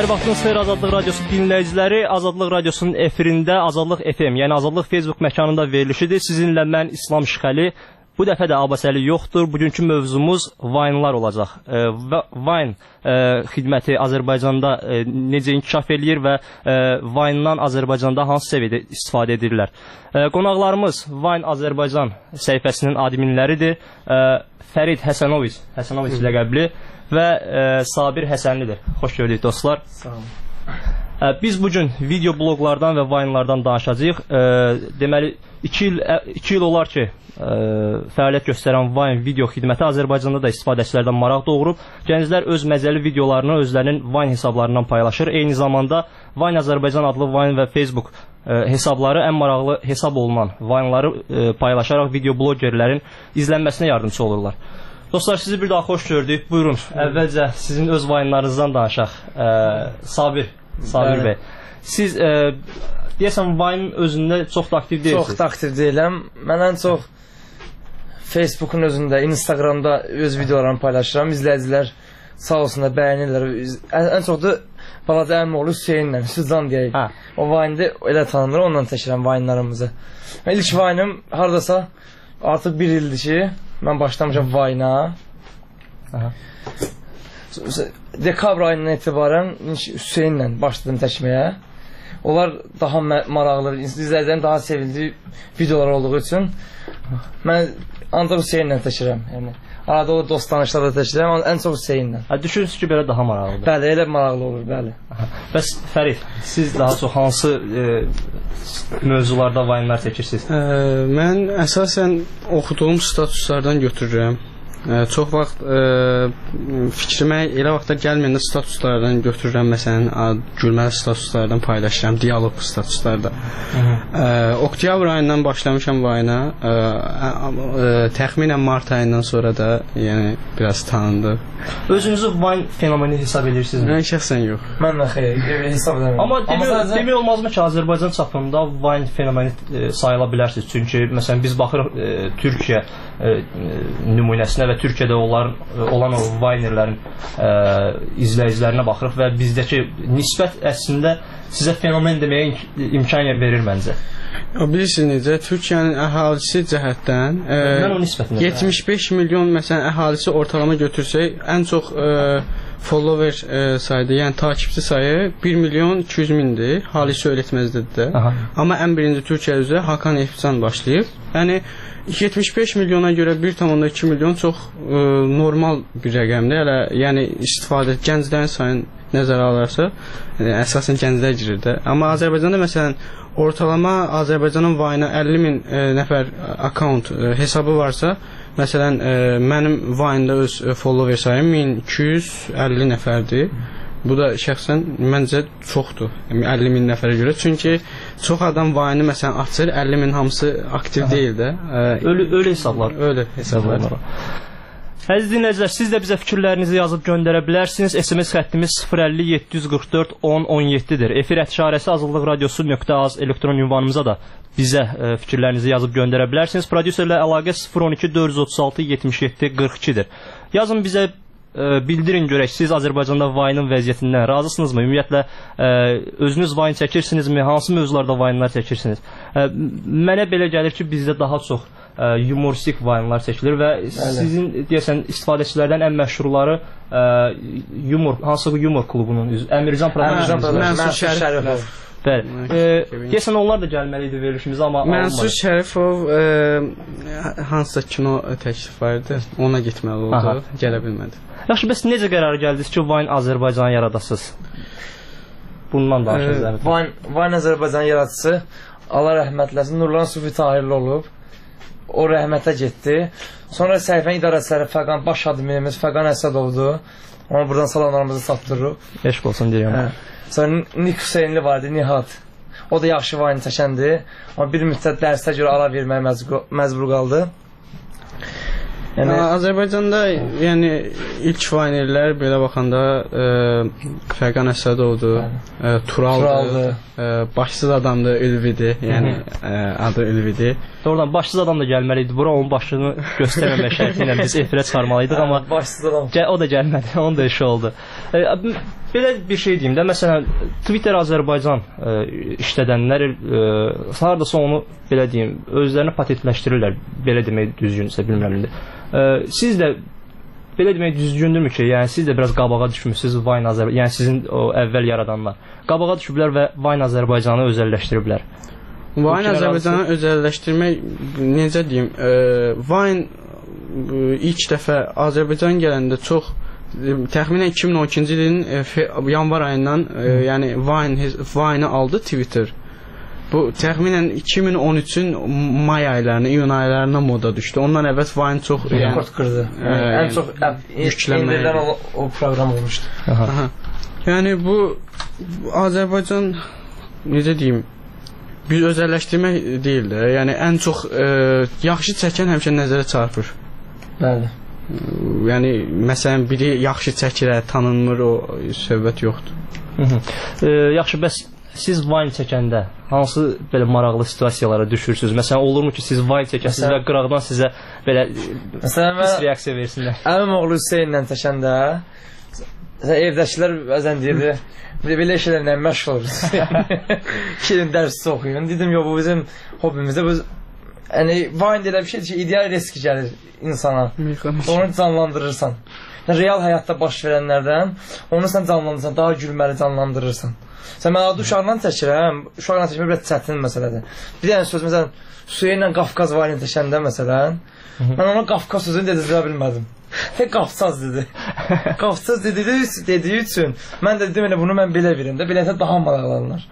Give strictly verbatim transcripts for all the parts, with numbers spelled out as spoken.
Hər vaxtınız xeyir Azadlıq Radiosu dinləyiciləri. Azadlıq Radiosunun efirində Azadlıq F M, yəni Azadlıq Facebook məkanında verilişidir. Sizinlə mən İslam Şıxəli. Bu dəfə də Abbasəli yoxdur. Bugünkü mövzumuz Vine-lar olacaq. E, Vine e, xidməti Azərbaycanda e, necə inkişaf eləyir və e, Vine-dan Azərbaycanda hansı səviyyədə istifadə edirlər. E, qonaqlarımız Vine Azərbaycan səhifəsinin adminləridir. E, Fərid Həsənoviç, Həsənoviç ləqəbli və e, Sabir Həsənlidir. Xoş gördük dostlar. Sağ olun. E, biz bugün video bloglardan və Vine-lardan danışacağıq. E, deməli, iki il, iki il olar ki, e, fəaliyyət göstərən Vine video xidməti Azərbaycanda da istifadəçilərdən maraq doğurub. Gənclər öz məzəli videolarını özlərinin Vine hesablarından paylaşır. Eyni zamanda Vine Azərbaycan adlı Vine və Facebook e, hesabları ən maraqlı hesab olunan Vine-ları e, paylaşaraq video blogerlərin izlənməsinə yardımcı olurlar. Dostlar, sizi bir daha xoş gördük. Buyurun, əvvəlcə sizin öz Vine-larınızdan danışaq. E, Sabir, Sabir bəy. Siz e, deyəsən Vine özündə çox da aktiv deyilsiniz. Çox da aktiv deyiləm. Mən ən çox Facebook'un özündə, Instagramda öz videolarımı paylaşıram. İzləyicilər sağ olsunlar, bəyənirlər. Ən, ən çox da balaca əmim oğlu Hüseynlə, Süzdan deyək. Hə. O Vine'də elə tanınır, ondan çəkirəm Vine'larımızı. İlk Vine'ım haradasa artıq bir ildir ki, mən başlamışam Vine'a. Dekabr ayından etibarən Hüseynlə başladım çəkməyə. Onlar daha maraqlı, izləyicilərin daha sevildiyi videolar olduğu üçün mən ancaq Hüseynlə çəkirəm. Yəni, arada o dost tanışlarla çəkirəm, amma ən çox Hüseynlə. Düşünürsünüz ki, belə daha maraqlıdır. Bəli, elə maraqlı olur, bəli. Bəs Fərid, siz daha çox hansı e, mövzularda Vine-lar çəkirsiniz? E, mən əsasən oxuduğum statuslardan götürürəm. E, çox vaxt e, fikrimə elə vaxtlar gəlməyəndə statuslardan götürürəm, məsələn gülməli statuslardan paylaşıram, dialoq statuslarda. e, Oktyabr ayından başlamışam Vine-a, e, e, təxminən mart ayından sonra da yəni biraz tanındı. Özünüzü Vine fenomeni hesab edirsinizmi? Mən şəxsən yox. Mən də xeyr, hesab edəmirəm. Amma demək, demək olmazmı ki, Azərbaycan çapında Vine fenomeni e, sayıla bilərsiniz. Çünki məsələn biz baxırıq e, Türkiyə e, nümunəsinə və Türkiyədə olan, olan o Vinerlərin e, izləyicilərinə baxırıq və bizdəki nisbət əslində sizə fenomen deməyə imkan verir məncə. Bilirsiniz necə, Türkiyənin əhalisi cəhətdən e, yetmiş beş milyon məsələn əhalisi ortalama götürsək, ən çox e, follower e, saydı, yəni takipçi sayı bir milyon iki yüz mindir, Halis öyrətməzdir də. Aha. Amma ən birinci Türkiyə üzrə Hakan Efcan başlayıb. Yəni yetmiş beş milyona görə bir tam iki milyon çox e, normal bir rəqəmdir. Hələ yəni istifadə gənclərin sayını nəzərə alırsa, yəni, əsasən gənclər girir də. Amma Azərbaycanda məsələn ortalama Azərbaycanın Vine-a əlli min e, nəfər account e, hesabı varsa, məsələn e, mənim Vine-da öz e, follower sayım min iki yüz əlli nəfərdir. Bu da şəxsən məncə çoxdur, yəni əlli min nəfərə görə. Çünki çox adam Vine-ı məsələn açır, əlli min hamısı aktiv Aha. deyil də. E, ölü, ölü hesablar. Ölü hesablar. Əziz dinləyicilər, siz də bizə fikirlərinizi yazıb göndərə bilərsiniz. S M S xəttimiz sıfır əlli yeddi yüz qırx dörd on on yeddidir. Efir ətişarəsi azadlıq radiosu nöqtə az elektron ünvanımıza da bizə e, fikirlərinizi yazıb göndərə bilərsiniz. Prodüserlə əlaqə sıfır on iki dörd yüz otuz altı yetmiş yeddi qırx ikidir. Yazın bizə e, bildirin görək, siz Azərbaycanda Vine-ın vəziyyətindən razısınızmı? Ümumiyyətlə e, özünüz Vine çəkirsinizmi? Hansı mövzularda Vine-lar çəkirsiniz? E, mənə belə gəlir ki, bizdə daha çox humoristik Vine-lar çəkilir və Bəli. Sizin deyəsən istifadəçilərdən ən məşhurları ə, humor, hansı humor klubunun üzvü Əmircan Mənsur Şərifov. Bəli. E, deyəsən onlar da gəlməli idi verilişimizə, amma Mənsur Şərifov e, hansısa kino təklif vardı, ona getməli oldu, Aha. gələ bilmədi. Yaxşı, bəs necə qərara gəldiniz ki, Vine Azərbaycanı yaradasınız? Bundan danışacağız. E, Vine, Vine Azərbaycanı yaradıcısı Allah rəhmətləsin Nurlan Sufi Tahirli olub. O rəhmətə getdi. Sonra səhifənin idarəçiləri Fəqan, baş adminimiz Fəqan Əsədovdur. Ona buradan salamlarımızı çatdırırıq. Eşq olsun deyirəm. Hə. Sonra Nik Hüseynli vardı, Nihat. O da yaxşı Vine çəkəndir. Amma bir müddət dərsdə görə ara verməyə məcbur qaldı. Yəni Azərbaycanda yəni ilk vaynerlər belə baxanda e, Fərqan Əsədovdur, e, Turaldır, e, başsız adamdır, Ülvidir. Yəni e, adı Ülvidir. Doğrudan başsız adam da gəlməli idi bura, onun başını göstərməmək şərti ilə biz efirə çıxarmalıydıq, amma başsız adam. O da gəlmədi, onun da işi oldu. E, belə bir şey deyim də, məsələn Twitter Azərbaycan e, işlədənlər e, hardasa onu belə deyim, özlərini patentləşdirirlər, belə demək düzgünsə bilmirəm indi. E, siz də belə demək düzgündürmü ki, yəni siz də biraz qabağa düşmüsünüz Vine Azərbaycan, yəni sizin o əvvəl yaradanlar qabağa düşüblər və Vine Azərbaycanı özəlləşdiriblər. Vine Azərbaycanı özəlləşdirmək, necə deyim, e, Vine e, ilk dəfə Azərbaycan gələndə çox təxminən iki min on ikinci ilin e, yanvar ayından e, yəni Vine Vine aldı Twitter. Bu təxminən iki min on üçün may aylarına, iyun aylarına moda düşdü. Ondan əvvəl Vine çox rekord yəni, qırdı. Yəni, ən çox yüklənməyən o, o proqram olmuşdu. Aha. Aha. Yəni bu Azərbaycan necə deyim, bir özəlləşdirmək deyil də. Yəni ən çox e, yaxşı çəkən həmişə nəzərə çarpır. Bəli. Yəni məsələn biri yaxşı çəkir, tanınmır, o söhbət yoxdur. Hı -hı. E, yaxşı, bəs siz Vine çəkəndə hansı belə maraqlı situasiyalara düşürsünüz? Məsələn, olurmu ki, siz Vine çəkəsiniz və qıraqdan sizə belə pis reaksiya versinlər? Əmim oğlu Hüseynlə çəkəndə evdəkilər bəzən deyirdi, belə şeylərlə məşğul oluruz. Kirin dərsi oxuyun. Dedim, yox, bu bizim hobimizdə. Bu, yəni, Vine elə bir şeydir ki, ideal risk gəlir insana. Onu canlandırırsan. Yəni, real həyatda baş verənlərdən onu sən canlandırırsan, daha gülməli canlandırırsan. Sən mən adı uşaqla çəkirəm, uşaqla çəkmək biraz çətin məsələdir. Bir dənə söz, məsələn, Suyeylə Qafqaz Vine çəkəndə, məsələn, mən ona Qafqaz sözünü dedirə bilmədim. Tek Qafsaz dedi. Qafsaz dediyi, dediyi üçün mən də dedim, elə bunu mən belə verim də, beləcə daha maraqlanırlar.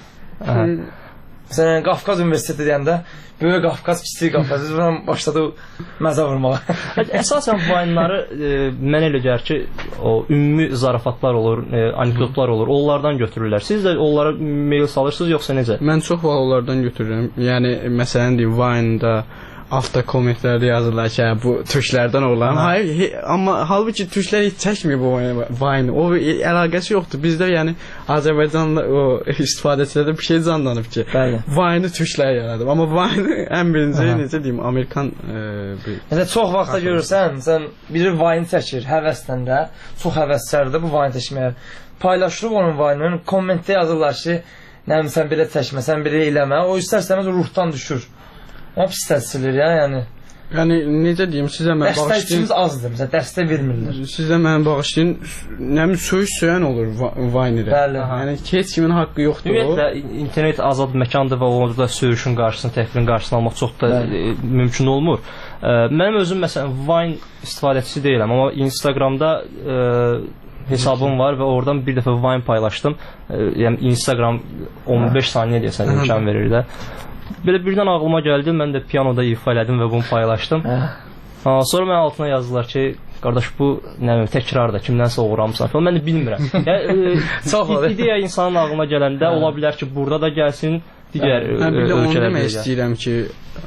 Məsələn, Qafqaz Universiteti deyəndə, böyük Qafqaz, kiçik Qafqaz, biz buradan başladı məzə vurmağa. Əsasən Vine-ları e, mən elə gəlir ki, o ümumi zarafatlar olur, e, anekdotlar olur, onlardan götürürlər. Siz də onlara mail salırsınız, yoxsa necə? Mən çox vaxt onlardan götürürüm. Yəni, məsələn deyim, Vine-da avto kommentlərdə yazırlar ki, bu türklərdən oğlan. Hayır, amma halbuki türklər heç çəkmir bu Vine. O əlaqəsi yoxdur. Bizdə yəni Azərbaycanla o istifadəçilərdə bir şey canlanıb ki, Vine-ı türklər yaradıb. Amma Vine ən birinci, necə deyim, Amerikan e, bir... Məsələn, çox vaxtda görürsən, sən biri Vine çəkir, həvəslə də, çox həvəslərdir bu Vine çəkməyə. Paylaşırıq onun Vine-ın, kommentdə yazırlar ki, nəyəm sən belə çəkmə, sən belə eləmə, o istərsəməz ruhdan düşür. O pis təsirlir ya, yəni. Yəni, necə deyim, sizə mən bağışlayın... Dəstəkçimiz azdır, məsələn, dəstək vermirlər. Sizə mən bağışlayın, nəmin söyüş söyən olur Vine-də. Bəli. Yəni, heç kimin haqqı yoxdur o. Ümumiyyətlə, internet azad məkandır və orada söyüşün qarşısını, təhqilin qarşısını almaq çox da e, mümkün olmur. E, mənim özüm, məsələn, Vine istifadəçisi deyiləm, amma Instagramda e, hesabım var və oradan bir dəfə Vine paylaşdım. E, yəni, Instagram on beş saniyə deyəsən imkan verir də. Belə birdən ağlıma gəldi, mən də piyanoda ifa elədim və bunu paylaşdım. Ha, sonra mən altına yazdılar ki, qardaş bu nə bileyim təkrarda kimdənsə oğurlamısan falan. Mən də bilmirəm. Yəni e, ideya insanın ağlına gələndə ola bilər ki, burada da gəlsin, digər hə, ölkələrdə. Onu demək istəyirəm ki,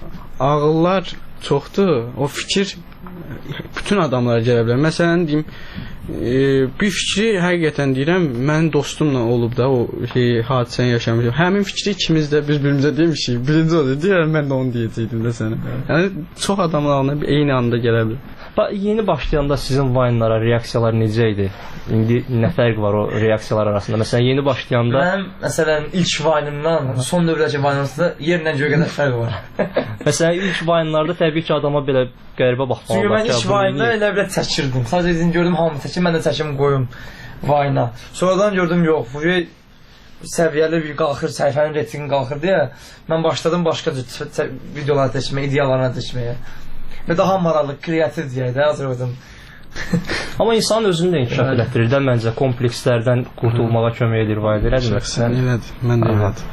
ağıllar çoxdur. O fikir bütün adamlara gələ bilər. Məsələn deyim, e, bir fikri həqiqətən deyirəm, mənim dostumla olub da o şey hadisəni yaşamışam. Həmin fikri ikimiz də bir-birimizə demişik. Birinci oldu, deyirəm mən də onu deyəcəkdim də sənə. Yəni çox adamın ağlına eyni anda gələ bilər. Ba yeni başlayanda sizin Vine-lara reaksiyalar necə idi? İndi nə fərq var o reaksiyalar arasında? Məsələn, yeni başlayanda Mənim məsələn ilk Vine-imdan son dövrədəki Vine arasında yerlə göyə qədər fərq var. Məsələn, ilk Vine-larda təbii ki, adama belə qəribə baxmağa Çünki mən ilk Vine-da elə belə çəkirdim. Sadəcə izin gördüm, hamı çəkir, mən də çəkim qoyum Vine-a. Sonradan gördüm, yox, bu səviyyəli bir qalxır, səhifənin reytingi qalxır deyə mən başladım başqa videolar çəkməyə, ideyalarına çəkməyə. Və daha maraqlı, kreativ deyək də, Azərbaycan. Amma insanın özünü də inkişaf elətdirir də, məncə komplekslərdən qurtulmağa kömək edir Vine, elədir? Elədir, mən də elədir.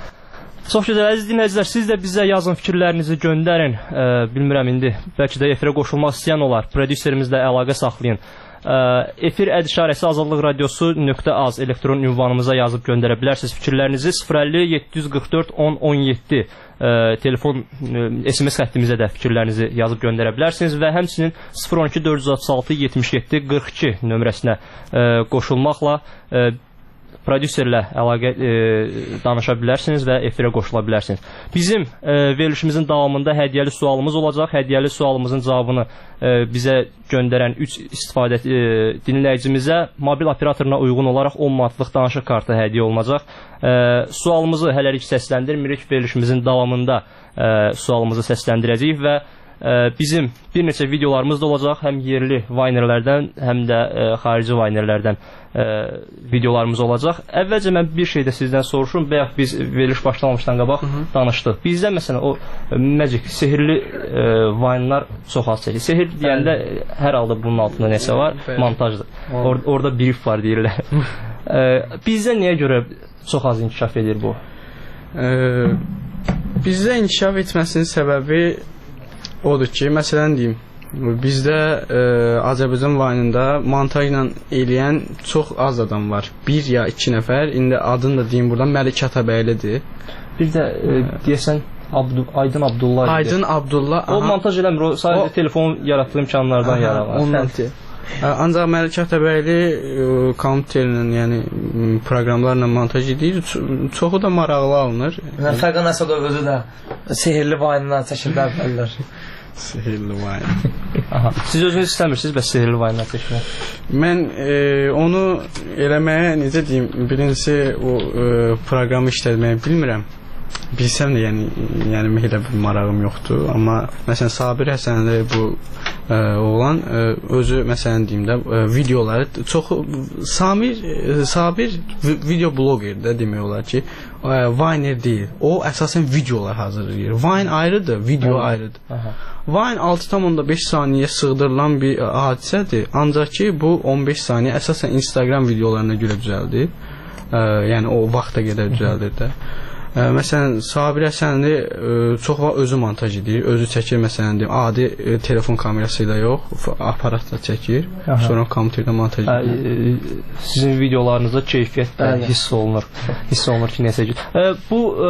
Çox gözəl, əziz dinləyicilər, siz də bizə yazın, fikirlərinizi göndərin. E, bilmirəm indi, bəlkə də efirə qoşulmaq istəyən olar, prodüserimizlə əlaqə saxlayın. E, efir əd işarəsi azadlıq radiosu nöqtə az elektron ünvanımıza yazıb göndərə bilərsiniz fikirlərinizi. sıfır əlli yeddi yüz qırx dörd on on yeddi ə, telefon ə, S M S xəttimizə də fikirlərinizi yazıb göndərə bilərsiniz və həmçinin sıfır on iki dörd yüz altmış altı yetmiş yeddi qırx iki nömrəsinə ə, qoşulmaqla ə, prodüserlə əlaqə e, danışa bilərsiniz və efirə qoşula bilərsiniz. Bizim e, verilişimizin davamında hədiyyəli sualımız olacaq. Hədiyyəli sualımızın cavabını e, bizə göndərən üç istifadə e, dinləyicimizə mobil operatoruna uyğun olaraq on manatlıq danışıq kartı hədiyyə olunacaq. E, sualımızı hələlik səsləndirmirik. Verilişimizin davamında e, sualımızı səsləndirəcəyik və bizim bir neçə videolarımız da olacaq, həm yerli Vaynerlərdən, həm də ə, xarici Vaynerlərdən ə, videolarımız olacaq. Əvvəlcə mən bir şey də sizdən soruşum, bayaq biz veriliş başlamamışdan qabaq Hı -hı. danışdıq. Bizdə məsələn o magic, sehirli ə, Vaynelar çox az çəkir. Sehir deyəndə hər halda bunun altında nəsə var, montajdır. Or orada brief var deyirlər. ə, bizdə niyə görə çox az inkişaf edir bu? Ə, bizdə inkişaf etməsinin səbəbi odur ki, məsələn deyim, bizdə e, Azərbaycan Vayne'ında montajla eləyən çox az adam var. Bir ya iki nəfər, indi adını da deyim buradan, Məlik Atabəylidir. Bir də e, deyəsən Abdu Aydın Abdullah idi. Aydın Abdullah. O aha. montaj eləmir, o sadəcə o, telefon yaratdığı imkanlardan yaranar. Ondan. Ancaq Məlik Atabəyli e, kompüterlə, yəni proqramlarla montaj edir. Çoxu da maraqlı alınır. Fərqan Əsədov özü də sehirli Vayne'dan çəkirlər bilər. Sehirli Vayne. Aha. Siz özünüz istəmirsiniz bəs sehirli Vayne'dan çəkmək? Mən e, onu eləməyə necə deyim, birincisi o e, proqramı işlətməyi bilmirəm. Bilsəm də yəni, yəni elə bir marağım yoxdur, amma məsələn Sabir Həsənli bu ə, oğlan ə, özü məsələn deyim də ə, videoları çox Samir ə, Sabir video bloqer də demək olar ki, ə, Vayner deyil. O əsasən videolar hazırlayır. Vayne ayrıdır, video Aha. ayrıdır. Aha. Vayne altı tam beş saniyə sığdırılan bir ə, hadisədir. Ancaq ki bu on beş saniyə əsasən Instagram videolarına görə düzəldir. Ə, yəni o vaxta qədər düzəldir də. Ə, məsələn, Sabir Həsənli ə, çox vaxt özü montaj edir, özü çəkir, məsələn, deyim, adi ə, telefon kamerası ilə yox, aparatla çəkir, Aha. sonra kompüterdə montaj edir. Ə, sizin videolarınızda keyfiyyət də hiss olunur, hiss olunur ki, nəsə ki. Ə, bu ə,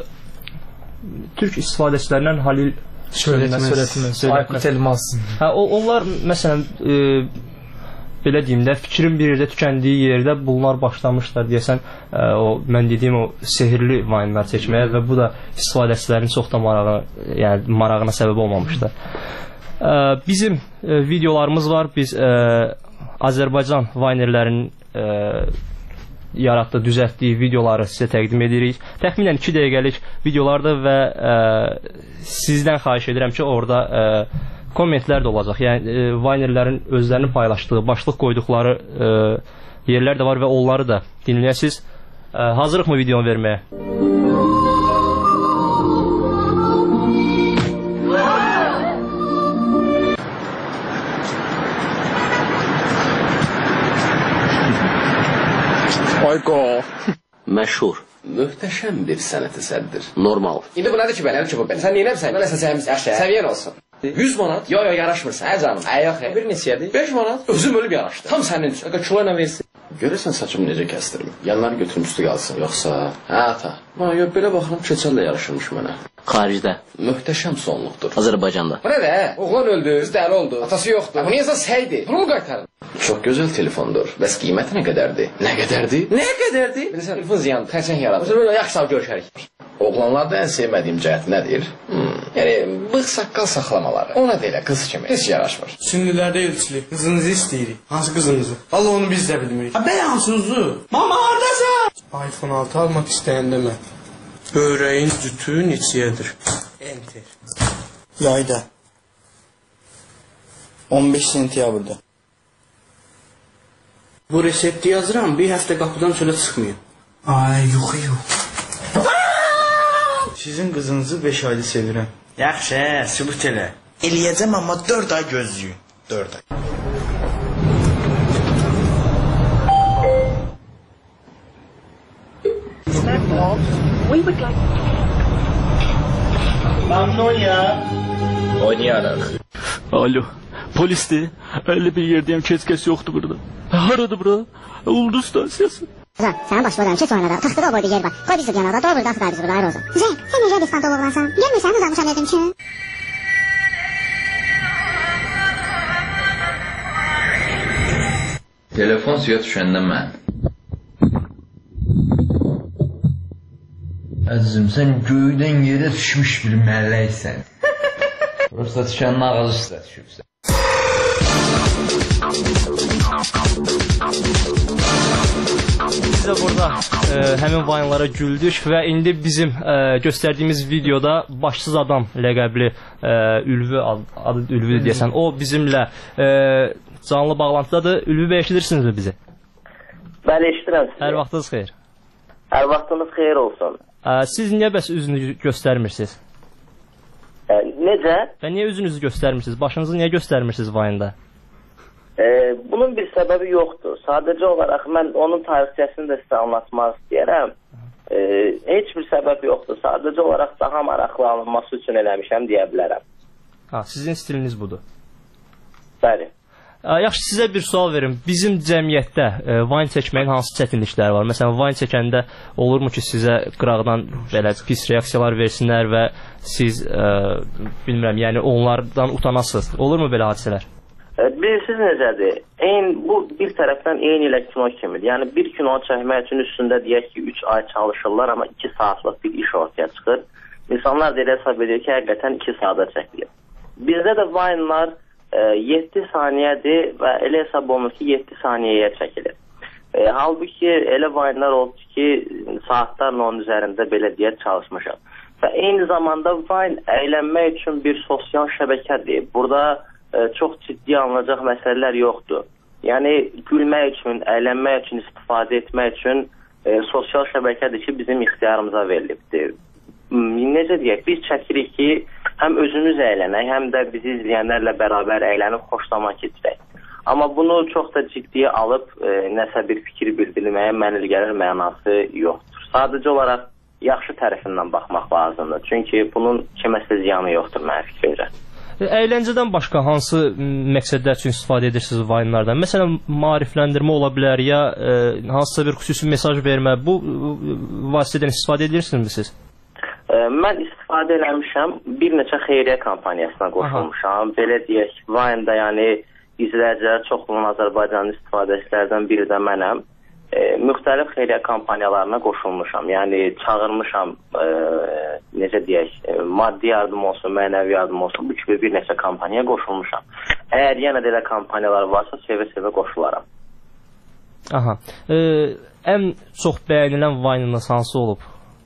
türk istifadəçilərindən Halil Söylətməz, Aykut Elmas. Hə, o, onlar, məsələn, ə, belə deyim də, fikrin bir yerdə tükəndiyi yerdə bunlar başlamışlar deyəsən, ə, o mən dediyim o sehirli Vayne'lar çəkməyə və bu da istifadəçilərin çox da marağı, yəni marağına səbəb olmamışdır. Ə, bizim ə, videolarımız var. Biz ə, Azərbaycan Vaynerlərinin ə, yaratdığı, düzəltdiyi videoları sizə təqdim edirik. Təxminən iki dəqiqəlik videolardır və ə, sizdən xahiş edirəm ki, orada ə, kommentlər də olacaq. Yəni e, Vaynerlərin özlərini paylaşdığı, başlıq qoyduqları e, yerlər də var və onları da dinləyəsiniz. E, hazırıq mı videonu verməyə? Ayqo. Məşhur. Möhtəşəm bir sənət əsərdir. Normal. İndi bu nədir ki, belə ki bu belə? Sən neynəmsən? Mən əsasəyimiz səviyyən olsun. yüz manat? Yo yo yaraşmırsan, hə canım. Hə yox, bir neçədir? beş manat. Özüm ölüb yaraşdı. Tam sənin üçün. Aga kilo ilə versin. Görəsən saçımı necə kəsdirim? Yanları götürüm üstü qalsın, yoxsa? Hə ata. Ha, yox belə baxıram keçəllə yaraşırmış mənə. Xaricdə. Möhtəşəm sonluqdur. Azərbaycanda. Bu nədir? Oğlan öldü, qız dəli oldu. Atası yoxdur. Bu niyəsə səydi. Bunu mu qaytarın? Çox gözəl telefondur. Bəs qiyməti nə qədərdir? Nə qədərdir? Nə qədərdir? Bilirsən, telefon ziyandır, xərçəng yaradır. Özü belə yaxşı sağ görüşərik. Oğlanlarda ən sevmədiyim cəhət nədir? Hmm. Yəni, bığ saqqal saxlamaları. Ona da elə qız kimi. Heç yaraşmır. Sünnülərdə elçilik. Qızınızı istəyirik. Hansı qızınızı? Allah onu biz də bilmirik. Bəy hansınızı? Mama haradasın? iPhone altı almaq istəyəndə mən. Böreğin cütü neçəyədir? Enter. Yayda. on beş sentyabrda. Bu resepti yazıram, bir həftə qapıdan çölə çıxmayın. Ay, yox, yox. Sizin qızınızı beş ayda sevirəm. Yaxşı, sübut elə. Eləyəcəm, amma dörd ay gözləyin. dörd ay. Magnolia. Oynayarıq. Alo, polisdir. elli bir yerdəyəm, keç-keç yoxdur burada. Haradır bura? Ulduz stansiyası. Ozan, sənin başına dönüm, keç oynada. Taxtada o boyda yer var. Qoy biz de yanada, doğru burada atı da biz burada, ayrı Ozan. Zey, sən necə diskant oğlansan? Gelmirsən, uzanmışam dedim ki. Telefon suya düşəndə mən. Əzizim, sən göydən yerə düşmüş bir məlləksən. Yoxsa düşənin ağacı üstə düşübsən. Biz də burada e, həmin vayınlara güldük və indi bizim e, göstərdiyimiz videoda başsız adam ləqəbli e, Ülvü adı Ülvü deyəsən, o bizimlə e, canlı bağlantıdadır. Ülvü bəy, eşidirsinizmi bizi? Bəli, eşidirəm sizi. Hər vaxtınız xeyir. Hər vaxtınız xeyir olsun. E, siz niyə bəs üzünüzü göstərmirsiniz? E, necə? Və niyə üzünüzü göstərmirsiniz? Başınızı niyə göstərmirsiniz vayında? E, bunun bir səbəbi yoxdur. Sadəcə olaraq mən onun tarixçəsini də sizə anlatmaq istəyərəm. E, heç bir səbəb yoxdur. Sadəcə olaraq daha maraqlı alınması üçün eləmişəm deyə bilərəm. Ha, sizin stiliniz budur. Bəli. E, yaxşı, sizə bir sual verim. Bizim cəmiyyətdə e, vayn çəkməyin hansı çətinlikləri var? Məsələn, vayn çəkəndə olurmu ki, sizə qıraqdan belə pis reaksiyalar versinlər və siz, e, bilmirəm, yəni onlardan utanasınız? Olurmu belə hadisələr? Bilirsiniz necədir? Eyni, bu bir tərəfdən eyni ilə kino kimidir. Yəni bir kino çəkmək üçün üstündə deyək ki, üç ay çalışırlar, amma iki saatlıq bir iş ortaya çıxır. İnsanlar da elə hesab edir ki, həqiqətən iki saata çəkilir. Bizdə də vaynlar e, yeddi saniyədir və elə hesab olunur ki, yeddi saniyəyə çəkilir. E, halbuki elə vaynlar oldu ki, saatlarla onun üzərində belə deyək çalışmışam. Və eyni zamanda vayn əylənmək üçün bir sosial şəbəkədir. Burada çox ciddi alınacaq məsələlər yoxdur. Yəni, gülmək üçün, əylənmək üçün, istifadə etmək üçün e, sosial şəbəkədir ki, bizim ixtiyarımıza verilibdir. Necə deyək, biz çəkirik ki, həm özümüz əylənək, həm də bizi izləyənlərlə bərabər əylənib xoşlama keçirək. Amma bunu çox da ciddiyə alıb e, nəsə bir fikir bildirməyə mənil gəlir mənası yoxdur. Sadəcə olaraq yaxşı tərəfindən baxmaq lazımdır. Çünki bunun kiməsə ziyanı yoxdur mənim fikrimcə. Əyləncədən başqa hansı məqsədlər üçün istifadə edirsiniz vayınlardan? Məsələn, maarifləndirmə ola bilər, ya e, hansısa bir xüsusi mesaj vermə, bu e, vasitədən istifadə edirsinizmi siz? E, mən istifadə eləmişəm, bir neçə xeyriyyə kampaniyasına qoşulmuşam. Aha. Belə deyək, vayında yəni izləyicilərə çox olan Azərbaycanın istifadəçilərdən biri də mənəm. E, müxtəlif xeyriyyə kampaniyalarına qoşulmuşam. Yəni çağırmışam, e, necə deyək, e, maddi yardım olsun, mənəvi yardım olsun, bu kimi bir neçə kampaniyaya qoşulmuşam. Əgər yenə də elə kampaniyalar varsa, sevə-sevə qoşularam. Aha. E, ən çox bəyənilən vaynınız hansı olub?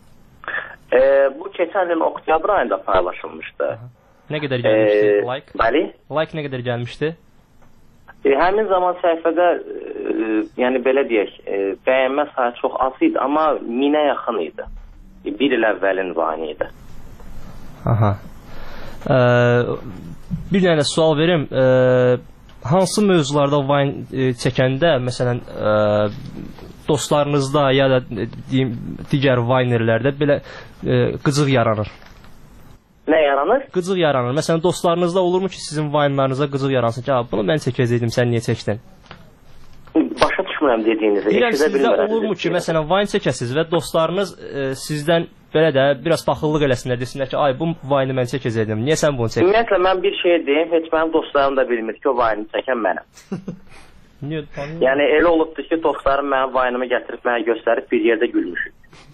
E, bu keçən ilin oktyabr ayında paylaşılmışdı. Aha. Nə qədər gəlmişdi? E, like? Bəli. Like nə qədər gəlmişdi? E, həmin zaman səhifədə e, yəni belə deyək, e, bəyənmə sayı çox az idi, amma minə yaxın idi. E, bir il əvvəlin vayını idi. Aha. E, bir dənə sual verim. E, hansı mövzularda vayn e, çəkəndə, məsələn, e, dostlarınızda ya da e, deyim, digər vaynerlərdə belə e, qıcıq yaranır? Nə yaranır? Qıcıq yaranır. Məsələn, dostlarınızda olurmu ki, sizin vaynlarınıza qıcıq yaransın ki, bunu mən çəkəcəydim, sən niyə çəkdin? Başa düşmürəm dediyinizi. Deyirəm, sizdə olurmu ki, məsələn, vayn çəkəsiniz və dostlarınız e, sizdən belə də biraz baxıllıq eləsinlər, desinlər ki, ay, bu vayını mən çəkəcəydim, niyə sən bunu çəkdin? Ümumiyyətlə, mən bir şey deyim, heç mənim dostlarım da bilmir ki, o vayını çəkən mənəm. Niyə? Yəni, elə olubdur ki, dostlarım mənim vayınımı gətirib, mənə göstərib bir yerdə gülmüşük.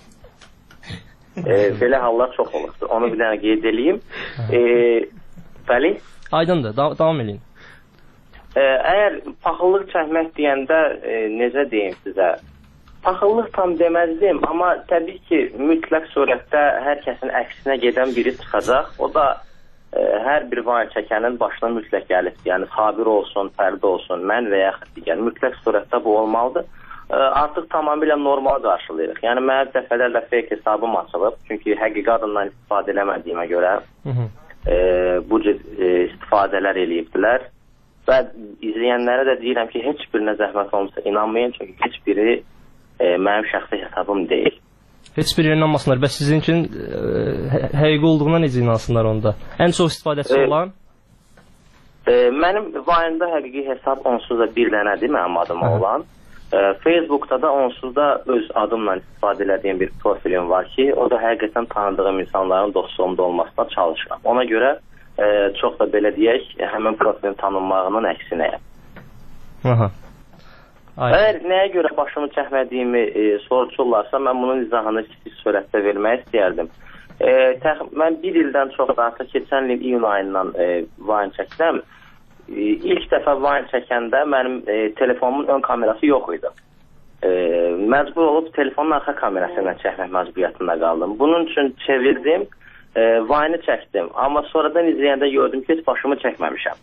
E, belə hallar çox olubdur. Onu bir dənə qeyd edeyim. E, bəli? Aydındır, da davam edin. E, əgər paxıllıq çəkmək deyəndə e, necə deyim sizə? Paxıllıq tam deməzdim, amma təbii ki, mütləq surətdə hər kəsin əksinə gedən biri çıxacaq. O da e, hər bir vayn çəkənin başına mütləq gəlib. Yəni, Sabir olsun, Fərdi olsun, mən və yaxud digər. Mütləq surətdə bu olmalıdır. Artıq tamamilə normal qarşılayırıq. Yəni, mənə dəfələrlə fake hesabım açılıb. Çünki həqiqi adından istifadə eləmədiyimə görə e, bu cür e, istifadələr eləyibdilər. Və izləyənlərə də deyirəm ki, heç birinə zəhmət olmasa inanmayın. Çünki heç biri e, mənim şəxsi hesabım deyil. Heç biri inanmasınlar. Bəs sizin üçün e, həqiqi olduğuna necə inansınlar onda? Ən çox istifadəçi e, olan? E, mənim vayında həqiqi hesab onsuz da bir dənədir mənim adıma olan. Facebookda da onsuz da öz adımla istifadə edədiyim bir profilim var ki, o da həqiqətən tanıdığım insanların dostluğumda olmasına çalışıram. Ona görə e, çox da belə deyək, həmin profilin tanınmağının əksinəyəm. Aha. Əgər nəyə görə başımı çəkmədiyimi e, soruşurlarsa, mən bunun izahını kiçik surətdə vermək istəyərdim. E, təx mən bir ildən çox da artıq keçən il iyun ayından e, Vine çəkdim. E, ilk dəfə Vine çəkəndə mənim e, telefonumun ön kamerası yox idi. E, məcbur olub telefonun arxa kamerasıyla çəkmək məcburiyyətində qaldım. Bunun üçün çevirdim, e, Vine'ı çəkdim. Amma sonradan izləyəndə gördüm ki, heç başımı çəkməmişəm.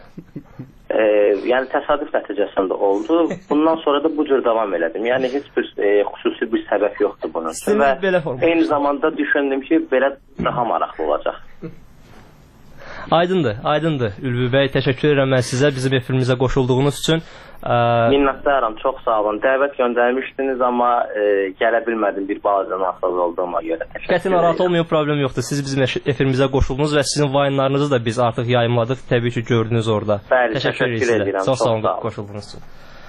E, yəni təsadüf nəticəsində oldu. Bundan sonra da bu cür davam elədim. Yəni heç bir e, xüsusi bir səbəb yoxdur bunun üçün. Və eyni zamanda düşündüm ki, belə daha maraqlı olacaq. Aydındır, aydındır. Ülvi bəy, təşəkkür edirəm mən sizə bizim efirimizə qoşulduğunuz üçün. Ə... Minnətdaram, çox sağ olun. Dəvət göndərmişdiniz, amma e, gələ bilmədim bir balaca nasıl olduğuma görə. Qəti narahat olmayan, problem yoxdur. Siz bizim efirimizə qoşuldunuz və sizin Vine'larınızı da biz artıq yayımladıq. Təbii ki, gördünüz orada. Bəli, təşəkkür, təşəkkür edirəm. Çox sağ olun, qoşulduğunuz üçün.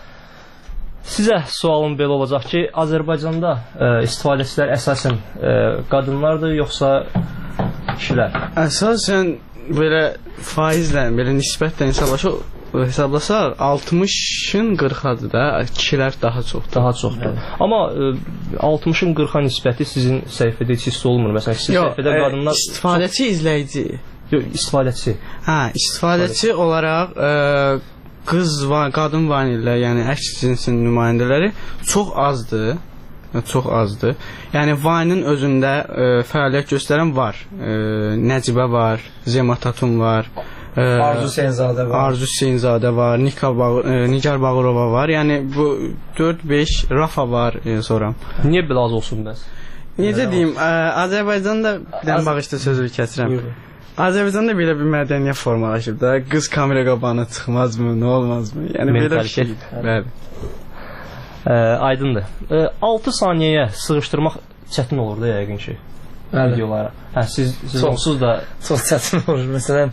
Sizə sualım belə olacaq ki, Azərbaycanda ə, istifadəçilər əsasən ə, qadınlardır, yoxsa kişilər? Əsasən belə faizlə, belə nisbətlə hesablaşır, hesablasaq altmışın qırxadır da, kişilər daha çoxdur. Daha çoxdur. Amma ə, altmışın qırxa nisbəti sizin səhifədə heç hiss olmur. Məsələn, sizin Yox, səhifədə ə, qadınlar... istifadəçi, çox... izləyici. Yox, istifadəçi. Hə, istifadəçi olaraq ə, qız və qadın vanillər, yəni əks cinsin nümayəndələri çox azdır. Çox azdır. Yəni Vine'ın özündə ə, fəaliyyət göstərən var. Ə, Nəcibə var, Zema Tatun var. Ə, Arzu Hüseynzadə var. Arzu Hüseynzadə var, Nika Bağ ə, Nigar Bağırova var. Yəni bu dörd beş Rafa var ə, sonra. Niyə belə az olsun bəs? Necə deyim, ə, Azərbaycanda bir dənə bağışda sözü kəsirəm. Azərbaycanda belə bir mədəniyyət formalaşıb da, qız kamera qabağına çıxmazmı, nə olmazmı? Yəni belə bir şey. Bəli. Ə, aydındır. Ə, altı saniyəyə sığışdırmaq çətin olur da yəqin ki. Bəli. Videolara. Hə, siz, siz onsuz da çox çətin olur. Məsələn,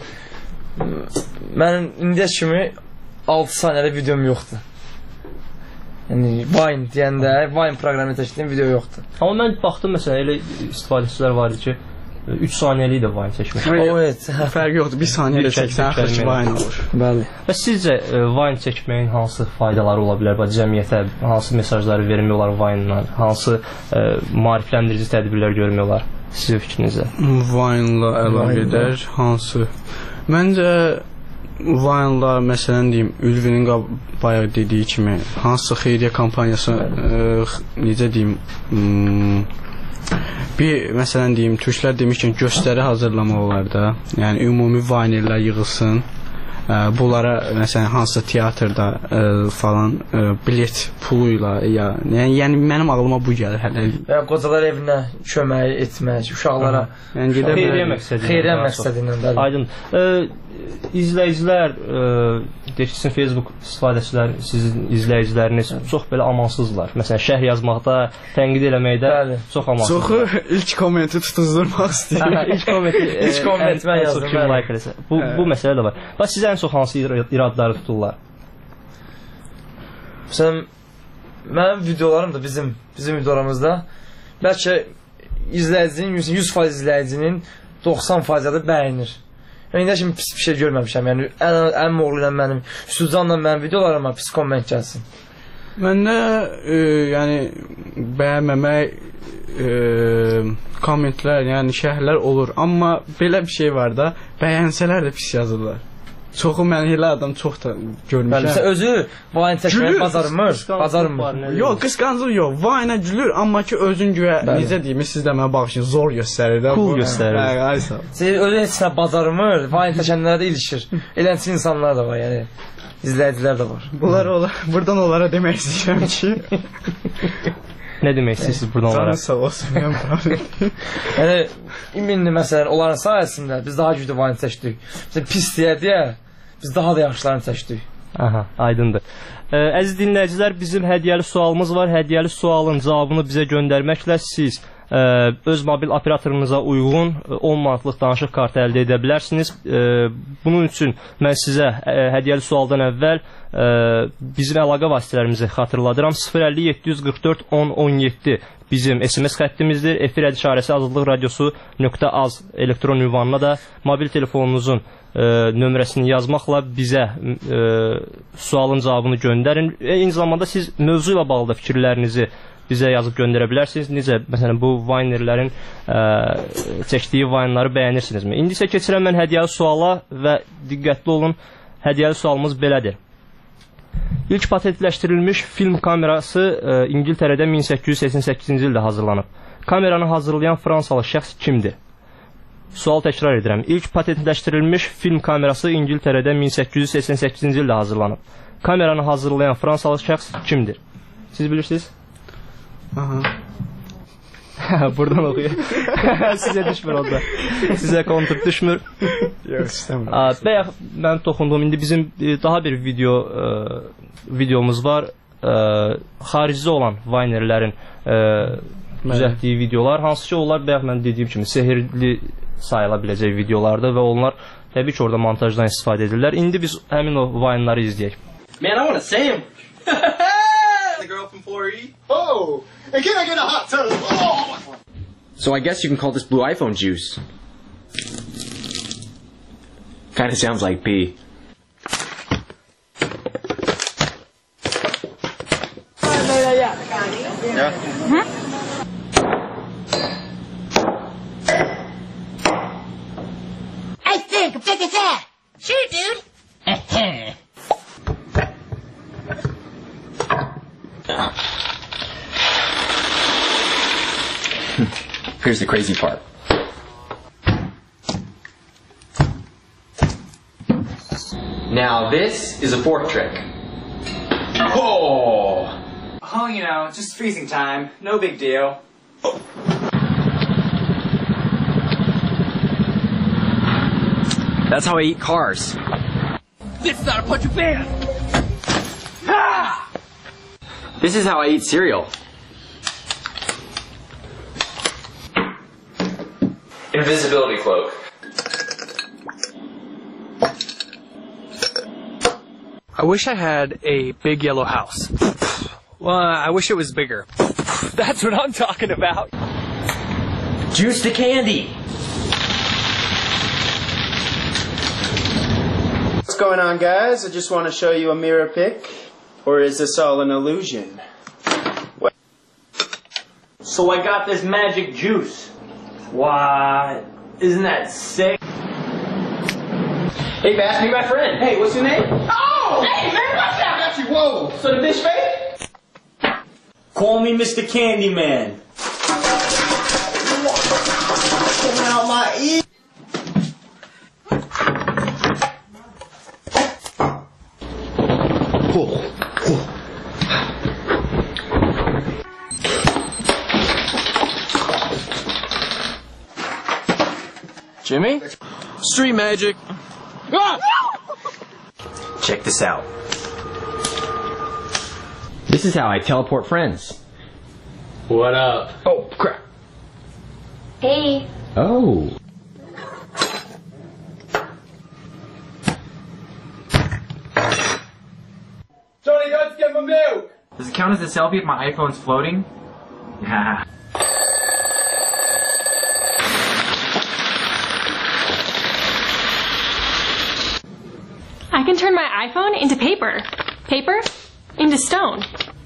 mənim indiyə kimi altı saniyəlik videom yoxdur. Yəni Vine deyəndə, Vine proqramını təşkil video yoxdur. Amma mən baxdım məsələn elə istifadəçilər var idi ki, üç saniyəlik də Vine çəkmiş. Evet, fərq yoxdur. bir saniyədə çəksən, axırıncı Vine olur. Bəli. Və sizcə Vine çəkməyin hansı faydaları ola bilər? Bax, cəmiyyətə hansı mesajları vermək olar Vine-la? Hansı ə, maarifləndirici tədbirlər görmək olar sizin fikrinizə? Vine-la əlaqədar hansı? Məncə Vine-la, məsələn deyim, Ülvinin bayaq dediyi kimi hansı xeyriyyə kampaniyası, ə, necə deyim, ım, bir, məsələn deyim, türklər demişkən göstəri hazırlamaq olar da, yəni ümumi vanillər yığılsın, ə, bunlara, məsələn, hansısa teatrda ə, falan ə, bilet puluyla, ya, yəni, yəni mənim ağlıma bu gəlir hələ. Və qocalar evinə kömək etmək, uşaqlara, yəni, xeyriyyə məqsədi xeyriyyə məqsədi ilə. Aydın. Ə, izləyicilər, deyirsin Facebook istifadəçilər, sizin izləyiciləriniz çox belə amansızlar. Məsələn, şərh yazmaqda, tənqid eləməkdə bəli, çox amansızlar. Çoxu ilk kommenti tutuzdurmaq istəyir. İlk kommenti, ilk kommenti mən yazdım. Kim like eləsə. Bu, bu məsələ də var. Bax, sizə ən çox hansı iradları tuturlar? Məsələn, mənim videolarım da bizim, bizim videolarımızda bəlkə izləyicinin, yüz faiz izləyicinin doxsan faiz adı bəyənir. Yəni, indi kimi pis bir şey görməmişəm. Yəni, ən, ən moğlu ilə mənim, Üstücanla mənim videolarıma pis komment gəlsin. Məndə, e, yəni, bəyənməmək e, kommentlər, yəni şərhlər olur. Amma belə bir şey var da, bəyənsələr də pis yazırlar. Çoxu mən elə adam çox da görmüşəm. Bəli, özü Vine çəkməyə bacarmır, bacarmır. Yox, qısqanclıq yox. Vine gülür, amma ki özün güyə, necə deyim, siz də mənə baxışın, zor göstərir də. Cool göstərir. Hə, aysa. Özü heç nə bacarmır, Vine çəkənlərə də ilişir. Elənçi insanlar da var, yəni. İzləyicilər də var. Bunlar ola, buradan onlara demək istəyirəm ki... Nə demək istəyirsiniz buradan onlara? Canı sağ olsun, mən problem. Yəni, iminli məsələn, onların sayəsində biz daha güclü Vine çəkdik. Məsələn, pis deyə deyə, biz daha da yaxşılarını çəkdik. Aha, aydındır. Ə, əziz dinləyicilər, bizim hədiyyəli sualımız var. Hədiyyəli sualın cavabını bizə göndərməklə siz öz mobil operatorunuza uyğun on manatlıq danışıq kartı əldə edə bilərsiniz. Bunun üçün mən sizə hədiyyəli sualdan əvvəl bizim əlaqə vasitələrimizi xatırladıram. sıfır əlli yeddi yüz qırx dörd on on yeddi bizim S M S xəttimizdir. Efir işarəsi azadlıq radiosu nöqtə az elektron ünvanına da mobil telefonunuzun e, nömrəsini yazmaqla bizə e, sualın cavabını göndərin. Eyni zamanda siz mövzu ilə bağlı da fikirlərinizi bizə yazıb göndərə bilərsiniz. Necə, məsələn, bu Vinerlərin e, çəkdiyi Vine'ları bəyənirsinizmi? İndi isə keçirəm mən hədiyyəli suala və diqqətli olun. Hədiyyəli sualımız belədir. İlk patentləşdirilmiş film kamerası e, İngiltərədə min səkkiz yüz səksən səkkizinci ildə hazırlanıb. Kameranı hazırlayan Fransalı şəxs kimdir? Sual təkrar edirəm. İlk patentləşdirilmiş film kamerası İngiltərədə min səkkiz yüz səksən səkkizinci ildə hazırlanıb. Kameranı hazırlayan Fransalı şəxs kimdir? Siz bilirsiniz? Aha. Buradan oxuyur. Sizə düşmür orada. Sizə kontur düşmür. Yox, istəmirəm. Bəyək mən toxundum. İndi bizim daha bir video e, videomuz var. E, xaricdə olan Vinerlərin e, düzəltdiyi videolar. Hansı ki, onlar bəyək mən dediyim kimi sehirli sayıla biləcək videolardır və onlar təbii ki, orada montajdan istifadə edirlər. İndi biz həmin o Vine'ları izləyək. Man, I want a sandwich. The girl from four E? Oh! And can I get a hot tub? Oh! So I guess you can call this blue iPhone juice. Kinda sounds like pee. Yeah. Hmm? I think I'm taking that. Sure, dude. Here's the crazy part. Now this is a fork trick. Oh! Oh, you know, just freezing time. No big deal. Oh. That's how I eat cars. This is not a punch of band. Ah! This is how I eat cereal. Invisibility cloak. I wish I had a big yellow house. Well, I wish it was bigger. That's what I'm talking about. Juice to candy. What's going on, guys? I just want to show you a mirror pic. Or is this all an illusion? What? So I got this magic juice. Why, isn't that sick? Hey, Bass, meet my friend. Hey, what's your name? Oh! Hey, man, watch out! Got you, whoa! So the bitch fake? Call me Mister Candyman. Coming out my ear. Jimmy? Street magic. Ah! Check this out. This is how I teleport friends. What up? Oh, crap. Hey. Oh. Johnny, go get my milk. Does it count as a selfie if my iPhone's floating? Nah. I can turn my iPhone into paper. Paper into stone.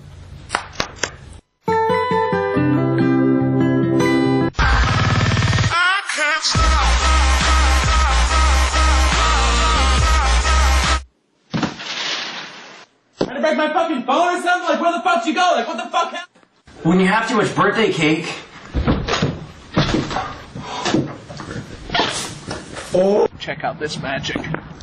Trying to break my fucking phone or something? Like, where the fuck you go? Like, what the fuck happened? When you have too much birthday cake. Oh. Check out this magic.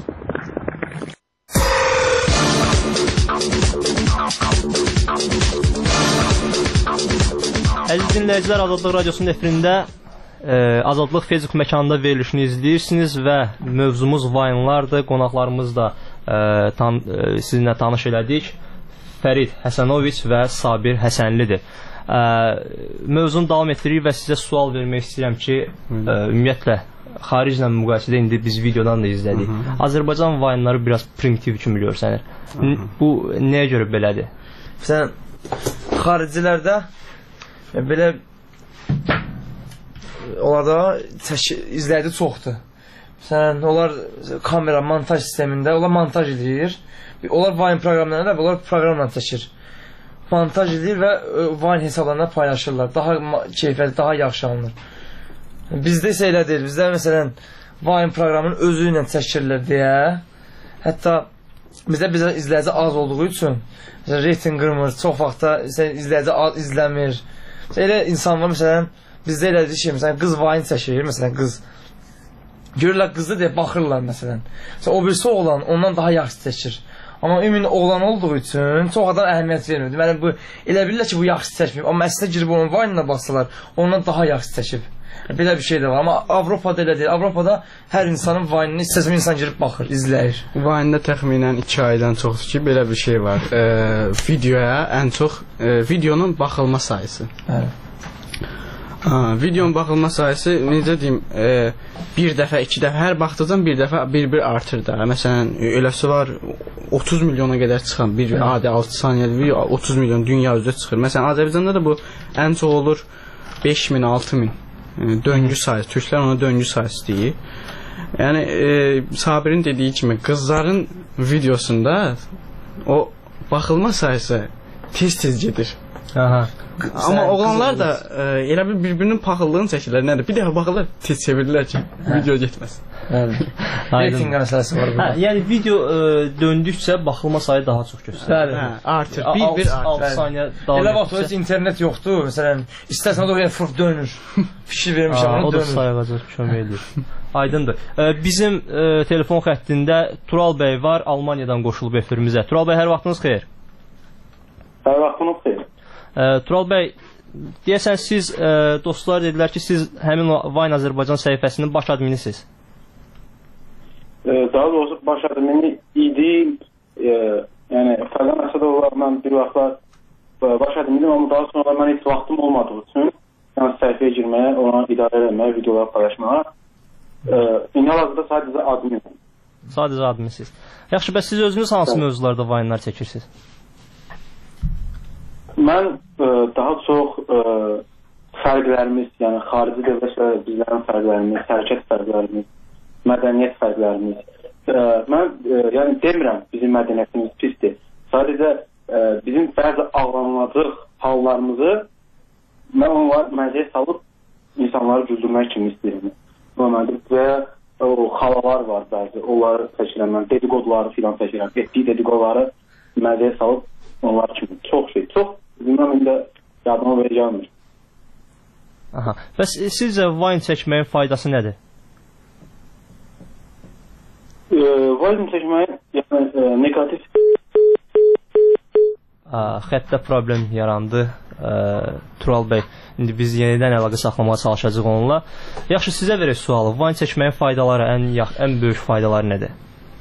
Əziz dinləyicilər, Azadlıq Radiosunun efirində e, Azadlıq Facebook məkanında verilişini izləyirsiniz və mövzumuz Vine'lardır. Qonaqlarımız da e, tan, e, sizinlə tanış elədik. Fərid Həsənoviç və Sabir Həsənlidir. Ə, mövzunu davam etdiririk və sizə sual vermək istəyirəm ki, ə, ümumiyyətlə xariclə müqayisədə indi biz videodan da izlədik. Hı -hı. Azərbaycan vayınları biraz primitiv kimi görsənir. Hı -hı. Bu nəyə görə belədir? Məsələn, xaricilərdə belə onlarda izləyici çoxdur. Məsələn, onlar kamera, montaj sistemində, onlar montaj edir. Onlar Vine proqramlarında və onlar proqramla çəkir. Montaj edir və Vine hesablarına paylaşırlar. Daha keyfiyyətli, daha yaxşı alınır. Bizdə isə elə deyil. Bizdə məsələn Vine proqramının özü ilə çəkirilir deyə. Hətta bizdə bizə izləyici az olduğu üçün reyting qırmır, çox vaxtda izləyici az izləmir. Elə insan var, məsələn, bizdə elə deyir ki, məsələn, qız Vine çəkir, məsələn, qız. Görürlər qızı deyə baxırlar, məsələn. Məsələn, o birisi oğlan ondan daha yaxşı çəkir. Amma ümumi oğlan olduğu üçün çox adam əhəmiyyət vermir. Deməli, bu, elə bilirlər ki, bu yaxşı çəkməyib. Amma əslində girib onun Vine-ına baxsalar, ondan daha yaxşı çəkib. Belə bir şey də var. Amma Avropada elə deyil. Avropada hər insanın Vine-ini istəsəm insan girib baxır, izləyir. Vine-də təxminən iki aydan çoxdur ki, belə bir şey var. E, videoya ən çox e, videonun baxılma sayısı. Hə. Ha, videonun baxılma sayısı, necə deyim, e, bir dəfə, iki dəfə, hər baxdıqdan bir dəfə bir-bir artır da. Məsələn, eləsi var, otuz milyona qədər çıxan bir adi altı saniyəli video, otuz milyon dünya üzrə çıxır. Məsələn, Azərbaycanda da bu ən çox olur beş min, altı min döngü sayısı. Türklər ona döngü sayısı deyir. Yəni, e, Sabirin dediyi kimi, qızların videosunda o baxılma sayısı tez-tez gedir. Aha. Amma oğlanlar da e, elə bir bir-birinin paxıllığını çəkirlər. Nədir? Bir dəfə baxırlar, tez çevirirlər ki, video getməsin. Reyting məsələsi var burada. Hə, yəni video ə, döndükcə baxılma sayı daha çox göstərir. Hə, artır. Bir-bir altı saniyə davam elə vaxt heç internet yoxdur. Məsələn, istəsən o da yəni fırf dönür. Fikir vermişəm, onu dönür. O da sayğacaq kömək edir. Aydındır. Ə, bizim ə, telefon xəttində Tural bəy var, Almaniyadan qoşulub efirimizə. Tural bəy, hər vaxtınız xeyir. Hər vaxtınız xeyir. Ə, Tural bəy, deyəsən siz, ə, dostlar dedilər ki, siz həmin Vine Azərbaycan səhifəsinin baş adminisiniz. Daha doğrusu baş admini idi. E, yəni, Fərqan Əsədovlarla bir vaxtlar baş adminiydim, amma daha sonra mən heç vaxtım olmadığı üçün yəni, səhifəyə girməyə, ona idarə eləməyə, videolar paylaşmağa e, hal-hazırda sadəcə adminim. Sadəcə adminsiniz. Yaxşı, bəs siz özünüz hansı evet. mövzularda Vine-lar çəkirsiniz? Mən e, daha çox e, fərqlərimiz, yəni xarici dövlətlərlə bizlərin fərqlərimiz, hərəkət fərqlərimiz, mədəniyyət fərqlərimiz. E, mən e, yəni demirəm bizim mədəniyyətimiz pisdir. Sadəcə e, bizim bəzi ağlanılacaq hallarımızı mən onları məzəyə salıb insanları güldürmək kimi istəyirəm. Və o xalalar var bəzi, onları çəkirəm, mən dedikoduları filan çəkirəm, etdiyi dedikoduları məzəyə salıb onlar kimi çox şey, çox bilməm indi yadıma belə gəlmir. Aha. Bəs sizcə Vine çəkməyin faydası nədir? E, Vine çəkməyin yəni, e, negativ A, xəttdə problem yarandı. Ə, Tural bəy, indi biz yenidən əlaqə saxlamağa çalışacağıq onunla. Yaxşı, sizə verək sualı. Vine çəkməyin faydaları, ən, ən böyük faydaları nədir?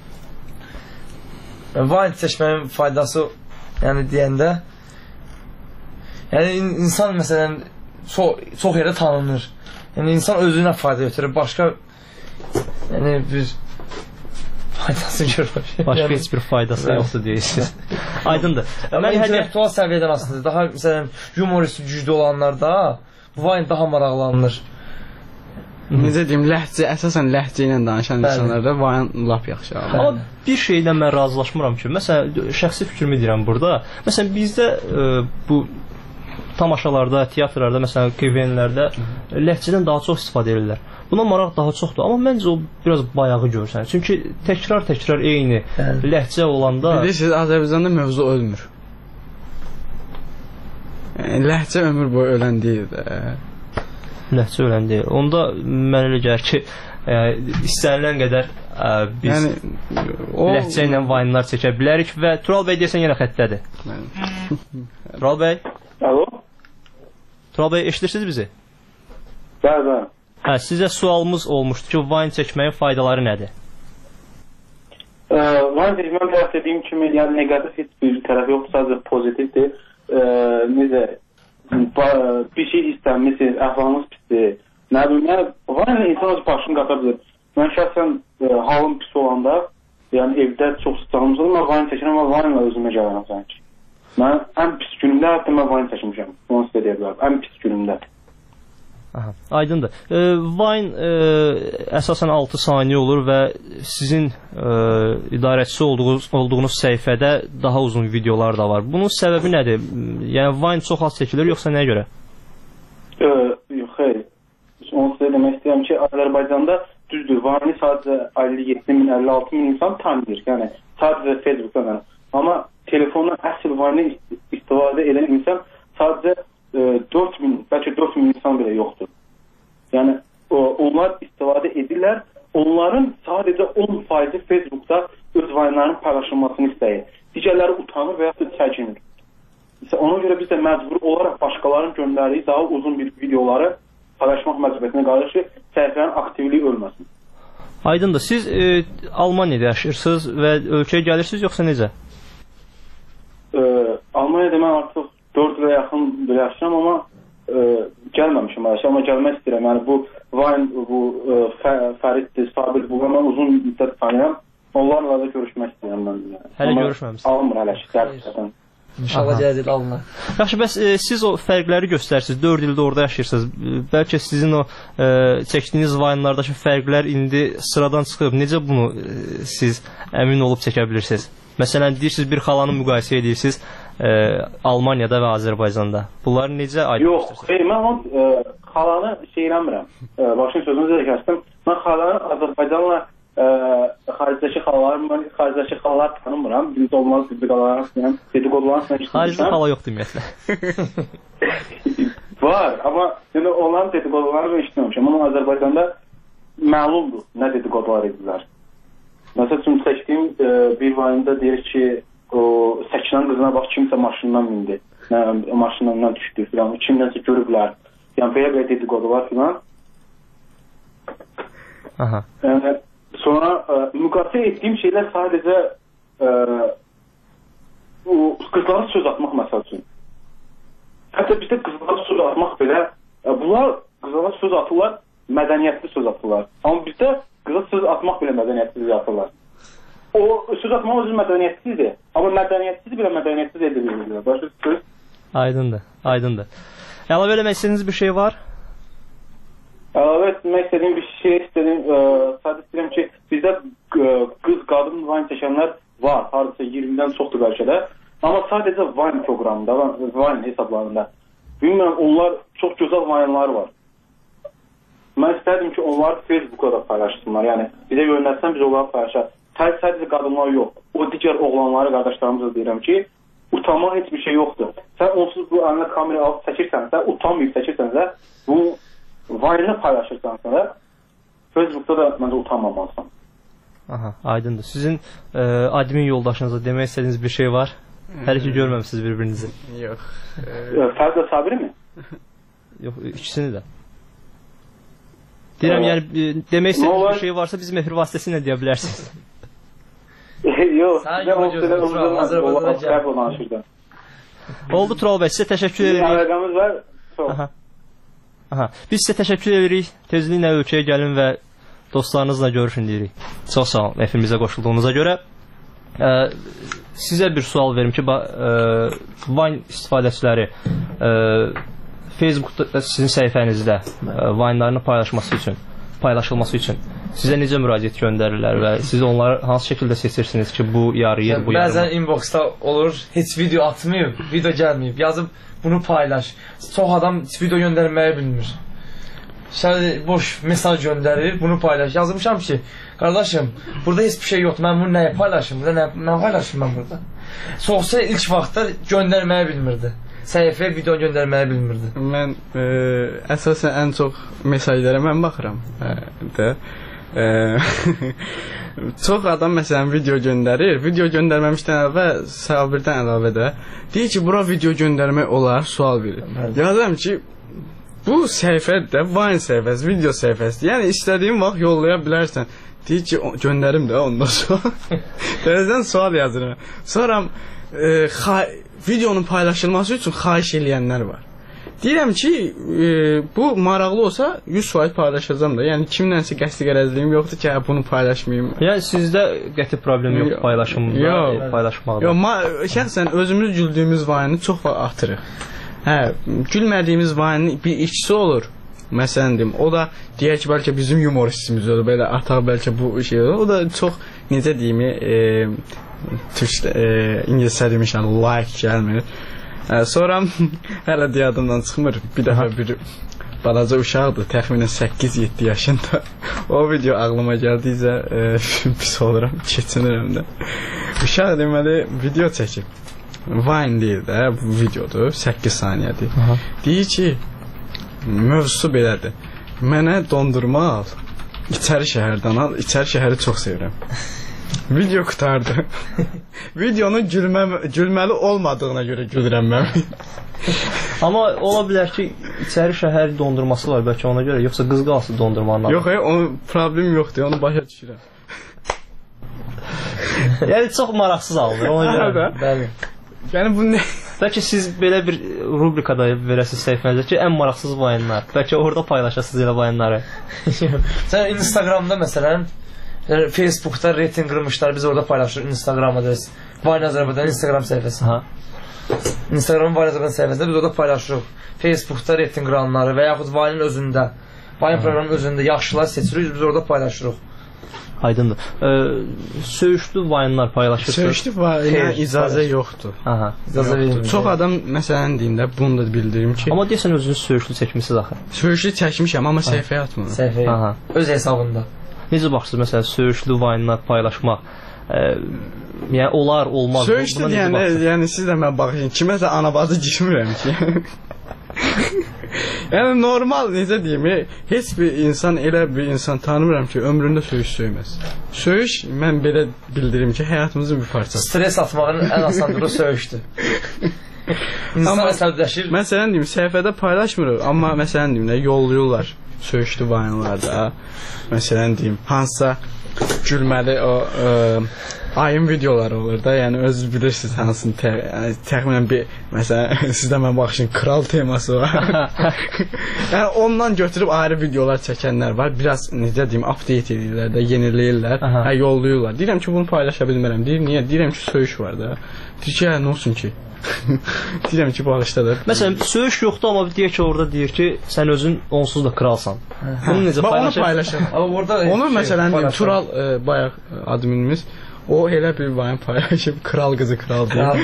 Vine çəkməyin faydası yəni deyəndə yəni insan məsələn çox, çox yerdə tanınır. Yəni insan özünə fayda götürür. Başqa yəni bir faydası görür. Başqa yəni, heç bir faydası yoxdur deyirsiniz. Aydındır. Mən intellektual səviyyədən aslında daha məsələn humorist güclü olanlarda Vine daha maraqlanılır. Necə deyim, ləhcə, əsasən ləhcə ilə danışan insanlarda Vine lap yaxşı. Amma bir şeydən mən razılaşmıram ki, məsələn, şəxsi fikrimi deyirəm burada. Məsələn, bizdə e, bu tamaşalarda, teatrlarda, məsələn, K V N-lərdə ləhcədən daha çox istifadə edirlər. Buna maraq daha çoxdur, amma məncə o biraz bayağı görsənir. Çünki təkrar-təkrar eyni ləhcə olanda... Bilirsiniz, Azərbaycanda mövzu ölmür. Ləhcə ömür boyu ölən deyil də. Ləhcə ölən deyil. Onda mən elə gəlir ki, e, istənilən qədər e, biz yəni, o... ləhcə ilə Vine-lar çəkə bilərik və Tural bəy deyəsən yenə xəttədir. Tural bəy? Alo? Tural bəy, eşidirsiniz bizi? Bəli, bəli. Hə, sizə sualımız olmuşdu ki, Vine çəkməyin faydaları nədir? E, Vine çəkməyin tərəf dediyim kimi, yəni negativ heç bir tərəf yoxdur, sadəcə pozitivdir. E, necə, bir şey istəmisiniz, əhvalınız pisdir. Nə bilim, yəni Vine insan öz başını qata bilir. Mən şəxsən e, halım pis olanda, yəni evdə çox sıcağımız olur, mən Vine çəkirəm və Vine-la özümə gəlirəm sanki. Mən ən pis günümdə hətta mən Vine çəkmişəm. Onu sizə deyə bilərəm. Ən pis günümdə. Aha, aydındır. E, Vine e, əsasən altı saniyə olur və sizin e, idarəçisi olduğunuz, olduğunuz səhifədə daha uzun videolar da var. Bunun səbəbi nədir? Yəni Vine çox az çəkilir, yoxsa nəyə görə? E, yox, xeyr. Onu sizə demək istəyirəm ki, Azərbaycanda düzdür, Vine-i sadəcə əlli yeddi min, əlli altı min insan tanıyır. Yəni, sadəcə Facebook'dan. Amma telefondan əsl Vine-i istifadə edən insan sadəcə dörd min, bəlkə dörd min insan belə yoxdur. Yəni, onlar istifadə edirlər, onların sadəcə on faizi Facebook'da öz Vine-ların paylaşılmasını istəyir. Digərləri utanır və yaxud da çəkinir. Ona görə biz də məcburi olaraq başqalarının göndərdiyi daha uzun bir videoları paylaşmaq məcburiyyətinə qalır ki, səhifənin aktivliyi ölməsin. Aydındır. Siz e, Almaniyada yaşayırsınız və ölkəyə gəlirsiniz, yoxsa necə? E, Almaniyada mən artıq dörd ilə yaxın belə yaşayıram, amma e, gəlməmişim arası, amma gəlmək istəyirəm. Yəni bu Vine, bu e, Fəriddir, Sabir, bu mən uzun müddət tanıyam. Onlarla da görüşmək istəyirəm mən. Yəni. Hələ görüşməmişsiniz. Alınmır hələ ki, dərsdən. İnşallah gələcək alınır. Yaxşı, bəs e, siz o fərqləri göstərsiniz, dörd ildə orada yaşayırsınız. Bəlkə sizin o e, çəkdiyiniz Vine-lardakı fərqlər indi sıradan çıxıb. Necə bunu e, siz əmin olub çəkə bilirsiniz? Məsələn, deyirsiniz, bir xalanı müqayisə edirsiniz e, Almaniyada və Azərbaycanda. Bunları necə aydınlaşdırırsınız? Yox, xeyr, mən o e, xalanı şey eləmirəm. E, başın sözünüzü də kəsdim. Mən xalanı Azərbaycanla e, xaricdəki xalaları, mən xaricdəki xalaları tanımıram. Biz olmaz dedikoduların, dedikoduların üçün işləmişəm. Xaricdə xala yoxdur ümumiyyətlə. Var, amma yəni, onların dedikodularını işləmişəm. Amma Azərbaycanda məlumdur nə dedikodular edirlər. Məsəl üçün çəkdiyim e, bir Vine-da deyir ki, o Səkinən qızına bax, kimsə maşından mindi, nə, maşından düşdü filan, kimdənsə görüblər. Yəni belə-belə dedikodular filan. Aha. Yəni, sonra e, müqayisə etdiyim şeylər sadəcə e, o qızlara söz atmaq məsəl üçün. Hətta bizdə qızlara söz atmaq belə, e, bunlar qızlara söz atırlar, mədəniyyətli söz atırlar. Amma bizdə qıza söz atmaq belə mədəniyyətsiz atırlar. O söz atmaq özü mədəniyyətsizdir. Amma mədəniyyətsiz belə mədəniyyətsiz edilir. Başqa söz? Aydındır, aydındır. Əlavə eləmək istədiyiniz bir şey var? Əlavə etmək istədiyim bir şey istədim. Sadəcə istəyirəm ki, bizdə qız, qadın Vine çəkənlər var. Hardasa iyirmidən çoxdur bəlkə də. Amma sadəcə Vine proqramında, Vine hesablarında. Bilmirəm, onlar çox gözəl Vine-lar var. Mən istərdim ki, onları Facebook'a da paylaşsınlar. Yəni, bizə yönəlsən biz onları paylaşaq. Sadəcə qadınlar yox. O digər oğlanları, qardaşlarımıza deyirəm ki, utanmaq heç bir şey yoxdur. Sən onsuz bu əlinə kamera alıb çəkirsənsə, utanmayıb çəkirsənsə, bu Vine-ni paylaşırsansə da, Facebook'da da məncə utanmamalısan. Aha, aydındır. Sizin e, admin yoldaşınıza demək istədiyiniz bir şey var? Hələ ki görməmişsiniz bir-birinizi. Yox. Fərzlə Sabiri mi? Yox, ikisini də. Deyirəm, yəni demək istədiyiniz bir şey varsa bizim efir vasitəsilə deyə bilərsiniz. Yox, sizə o sizə uzun Oldu Tural bəy, sizə təşəkkür edirik. Əlaqəmiz var. Aha. Aha. Biz sizə təşəkkür edirik. Tezliklə ölkəyə gəlin və dostlarınızla görüşün deyirik. Çox sağ olun, efirimizə qoşulduğunuza görə. Ə, sizə bir sual verim ki, ə, Vine istifadəçiləri ə, Facebookda sizin səhifənizdə Vine-larını paylaşması üçün, paylaşılması üçün sizə necə müraciət göndərirlər və siz onları hansı şəkildə seçirsiniz ki, bu yarıyır, bu yarımır? Bəzən inboxda olur, heç video atmayıb, video gəlməyib, yazıb bunu paylaş. Çox adam heç video göndərməyi bilmir. Şələ boş mesaj göndərir, bunu paylaş. Yazmışam ki, qardaşım, burada heç bir şey yoxdur, mən bunu nəyə paylaşım, burada nə, nə paylaşım mən burada? Soğusa ilk vaxtda göndərməyi bilmirdi. Səhifəyə video göndərməyi bilmirdi. Mən e, əsasən ən çox mesajlara mən baxıram. E, də. E, çox adam məsələn video göndərir. Video göndərməmişdən əvvəl Sabirdən əlavə də deyir ki, bura video göndərmək olar, sual verir. Yazıram ki, bu səhifədə Vine səhifəsi, video səhifəsi. Yəni istədiyin vaxt yollaya bilərsən. Deyir ki, göndərim də ondan sonra. Dərzdən sual yazıram. Sonra e, videonun paylaşılması üçün xahiş eləyənlər var. Deyirəm ki, e, bu maraqlı olsa yüz faiz paylaşacağam da. Yəni kimlənsə qəsdi qərəzliyim yoxdur ki, hə, bunu paylaşmayım. Yəni sizdə qəti problem yox paylaşımda, yox, paylaşmaqda. Yox, şəxsən özümüz güldüyümüz vayını çox vaxt atırıq. Hə, gülmədiyimiz vayının bir ikisi olur. Məsələn deyim, o da deyək ki, bəlkə bizim humoristimiz olur, belə ataq bəlkə bu şey olur. O da çox, necə deyim, e, türkdə, e, ingiliscə demişəm, like gəlmir. Hə, sonra hələ deyadımdan çıxmır, bir dəfə bir balaca uşaqdır, təxminən səkkiz yeddi yaşında. O video ağlıma gəldiyicə e, pis oluram, keçinirəm də. Uşaq deməli video çəkib. Vine deyil də, bu videodur, səkkiz saniyədir. Aha. Deyir ki, mövzusu belədir. Mənə dondurma al, İçəri şəhərdən al, İçəri şəhəri çox sevirəm. Video qutardı. Videonun gülmə, gülməli olmadığına görə gülürəm mən. Amma ola bilər ki, İçəri şəhər dondurması var bəlkə ona görə, yoxsa qız qalsı dondurmanın. Yox, hayır, onun problem yoxdur, onu başa düşürəm. Yəni çox maraqsız alınır, ona görə. Bəli. Yəni bu nə? Bəlkə siz belə bir rubrikada verəsiniz səhifənizdə ki, ən maraqsız vayınlar. Bəlkə orada paylaşasınız elə vayınları. Sən Instagramda məsələn, yəni Facebookda reyting qırmışlar, biz orada paylaşırıq Instagram adresi. Vayne Azərbaycan Instagram səhifəsi. Ha. Instagram Vayne Azərbaycan səhifəsində biz orada paylaşırıq. Facebookda reyting qıranları və yaxud Vayne'ın özündə, Vayne proqramının özündə yaxşılar seçirik, biz orada paylaşırıq. Aydındır. Ee, söyüşlü vayınlar paylaşırsınız. Söyüşlü vayına icazə yoxdur. Aha. İcazə verilmir. Çox adam məsələn deyində bunu da bildirim ki. Amma deyəsən özünüz söyüşlü çəkmisiniz axı. Söyüşlü çəkmişəm, amma səhifəyə atmıram. Səhifəyə. Aha. Öz hesabında. Necə baxırsınız məsələn söyüşlü vayınlar paylaşmaq? E, yəni olar, olmaz. Söyüşlü yəni, yəni siz də mən baxın, kiməsə anabazı girmirəm ki. Yəni normal, necə deyim, heç bir insan, elə bir insan tanımıram ki, ömründə söyüş söyməz. Söyüş, mən belə bildirim ki, həyatımızın bir parçası. Stres atmağın ən asanlığı söyüşdür. İnsan əsəbləşir. Məsələn deyim, səhifədə paylaşmırıq, amma məsələn deyim, yollayırlar söyüşlü vayınlarda. Məsələn deyim, hansısa gülməli o ə, ayın videoları olur da, yəni özünüz bilirsiniz hansını, tə, yəni, təxminən bir, məsələn, sizdə mən baxışın, kral teması var. Yəni ondan götürüb ayrı videolar çəkənlər var, biraz, necə deyim, update edirlər də, yeniləyirlər, hə, yollayırlar. Deyirəm ki, bunu paylaşa bilmərəm, deyir, niyə? Deyirəm ki, söyüş var da. Deyir ki, hə, nə olsun ki? Deyirəm ki, bağışladır. Məsələn, söyüş yoxdur, amma deyir ki, orada deyir ki, sən özün onsuz da kralsan. Bunu necə paylaşır? Onu paylaşır. Onu məsələn, Tural e, bayaq adminimiz, o elə bir vayın paylaşıb, kral qızı kral deyir.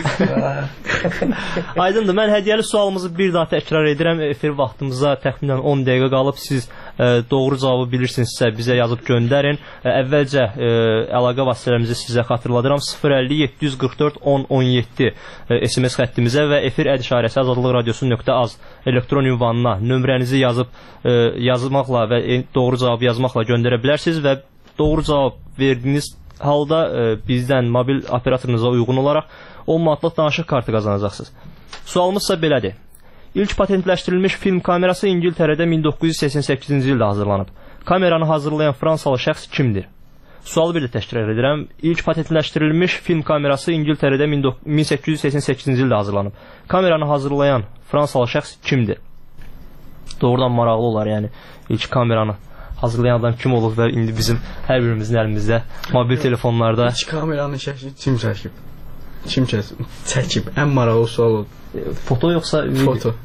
Aydındır, mən hədiyyəli sualımızı bir daha təkrar edirəm. Efir vaxtımıza təxminən on dəqiqə qalıb. Siz e, doğru cavabı bilirsinizsə bizə yazıb göndərin. E, əvvəlcə e, əlaqə vasitələrimizi sizə xatırladıram. sıfır əlli yeddi yüz qırx dörd on on yeddi e, S M S xəttimizə və efir əd işarəsi azadlıq radiosu nöqtə az elektron ünvanına nömrənizi yazıb e, yazmaqla və e, doğru cavabı yazmaqla göndərə bilərsiniz və doğru cavab verdiyiniz halda e, bizdən mobil operatorunuza uyğun olaraq on manatlıq danışıq kartı qazanacaqsınız. Sualımız isə belədir. İlk patentləşdirilmiş film kamerası İngiltərədə min doqquz yüz səksən səkkizinci ildə hazırlanıb. Kameranı hazırlayan Fransalı şəxs kimdir? Sualı bir də təkrar edirəm. İlk patentləşdirilmiş film kamerası İngiltərədə min səkkiz yüz səksən səkkizinci ildə hazırlanıb. Kameranı hazırlayan Fransalı şəxs kimdir? Doğrudan maraqlı olar, yəni ilk kameranı hazırlayan adam kim olub və indi bizim hər birimizin əlimizdə mobil telefonlarda. İlk kameranın şəkli kim çəkib? Kim çəkib? Ən maraqlı sual oldu. Foto yoxsa video? Foto.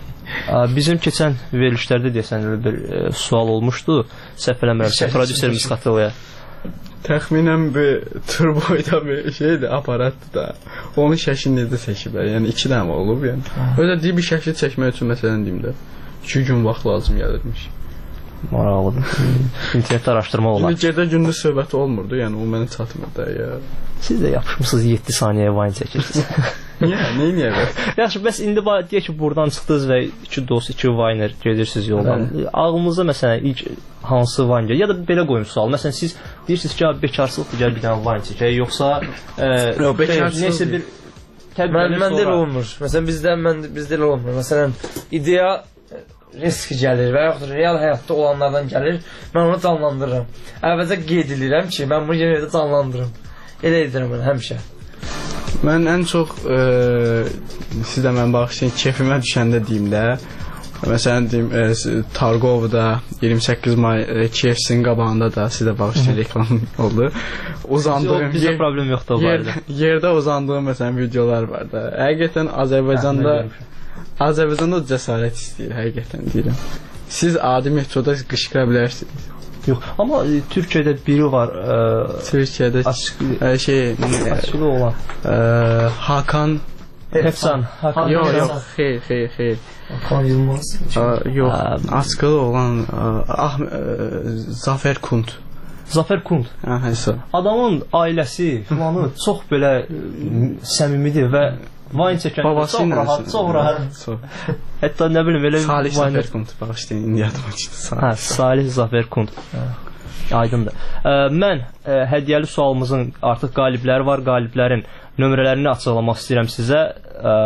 Bizim keçən verilişlərdə deyəsən bir e, sual olmuşdu. Səhv eləmirəmsə, prodüserimiz xatırlayır. Təxminən bir turboyda bir şeydir, aparatdır da. Onun şəklini necə çəkiblər? Yəni iki dənə olub, yəni. Öyle deyib bir şəkli çəkmək üçün məsələn deyim də. iki gün vaxt lazım gəlirmiş. Maraqlıdır. İnternetdə araşdırma olar. İndi gecə gündüz söhbəti olmurdu, yəni o mənə çatmır da ya. Siz də yapışmısınız yeddi saniyəyə vayın çəkirsiniz. Niyə? Neyin yerə? Yaxşı, bəs indi deyək ki, buradan çıxdınız və iki dost, iki vayner gedirsiniz yoldan. Ağlınızda məsələn ilk hansı vayn gəlir? Ya da belə qoyum sual. Məsələn siz deyirsiniz ki, bekarçılıqdır, gəl bir dənə vayn çəkək, yoxsa neysə bir Mən mən də elə olmur. Məsələn bizdə mən bizdə elə olmur. Məsələn ideya risk gəlir və yaxud real həyatda olanlardan gəlir. Mən onu canlandırıram. Əvvəlcə qeyd edirəm ki, mən bunu yenə də canlandırım. Elə edirəm mən həmişə. Mən ən çox e, sizə mən baxışın keyfimə düşəndə deyim də, Məsələn deyim, e, Targovda iyirmi səkkiz may e, K F C-nin qabağında da sizə bağışlayın reklam oldu. Uzandığım bizə yer, problem yoxdur o yer, yerdə uzandığım məsələn videolar var da. Həqiqətən Azərbaycanda Azərbaycanda cəsarət istəyir, həqiqətən deyirəm. Siz adi metroda qışqıra bilərsiniz. Yox, amma e, Türkiyədə biri var. E, Türkiyədə e, şey açılı olan. E, Hakan Hefsan. Hakan yox, yox, xeyr, xeyr, xeyr. Hakan Yılmaz. Yox, açıqlı olan ah Zafer Kunt. Zafer Kunt. Hə, həsə. Adamın ailəsi filanı çox belə səmimidir və Vine çəkəndə çox rahat, çox rahat. Hətta nə bilim elə Salih Zafer Kunt bağışlayın, indi yadıma çıxdı. Hə, Salih Zafer Kunt. Aydındır. Ə, mən ə, hədiyyəli sualımızın artıq qalibləri var. Qaliblərin nömrələrini açıqlamaq istəyirəm sizə. Ə,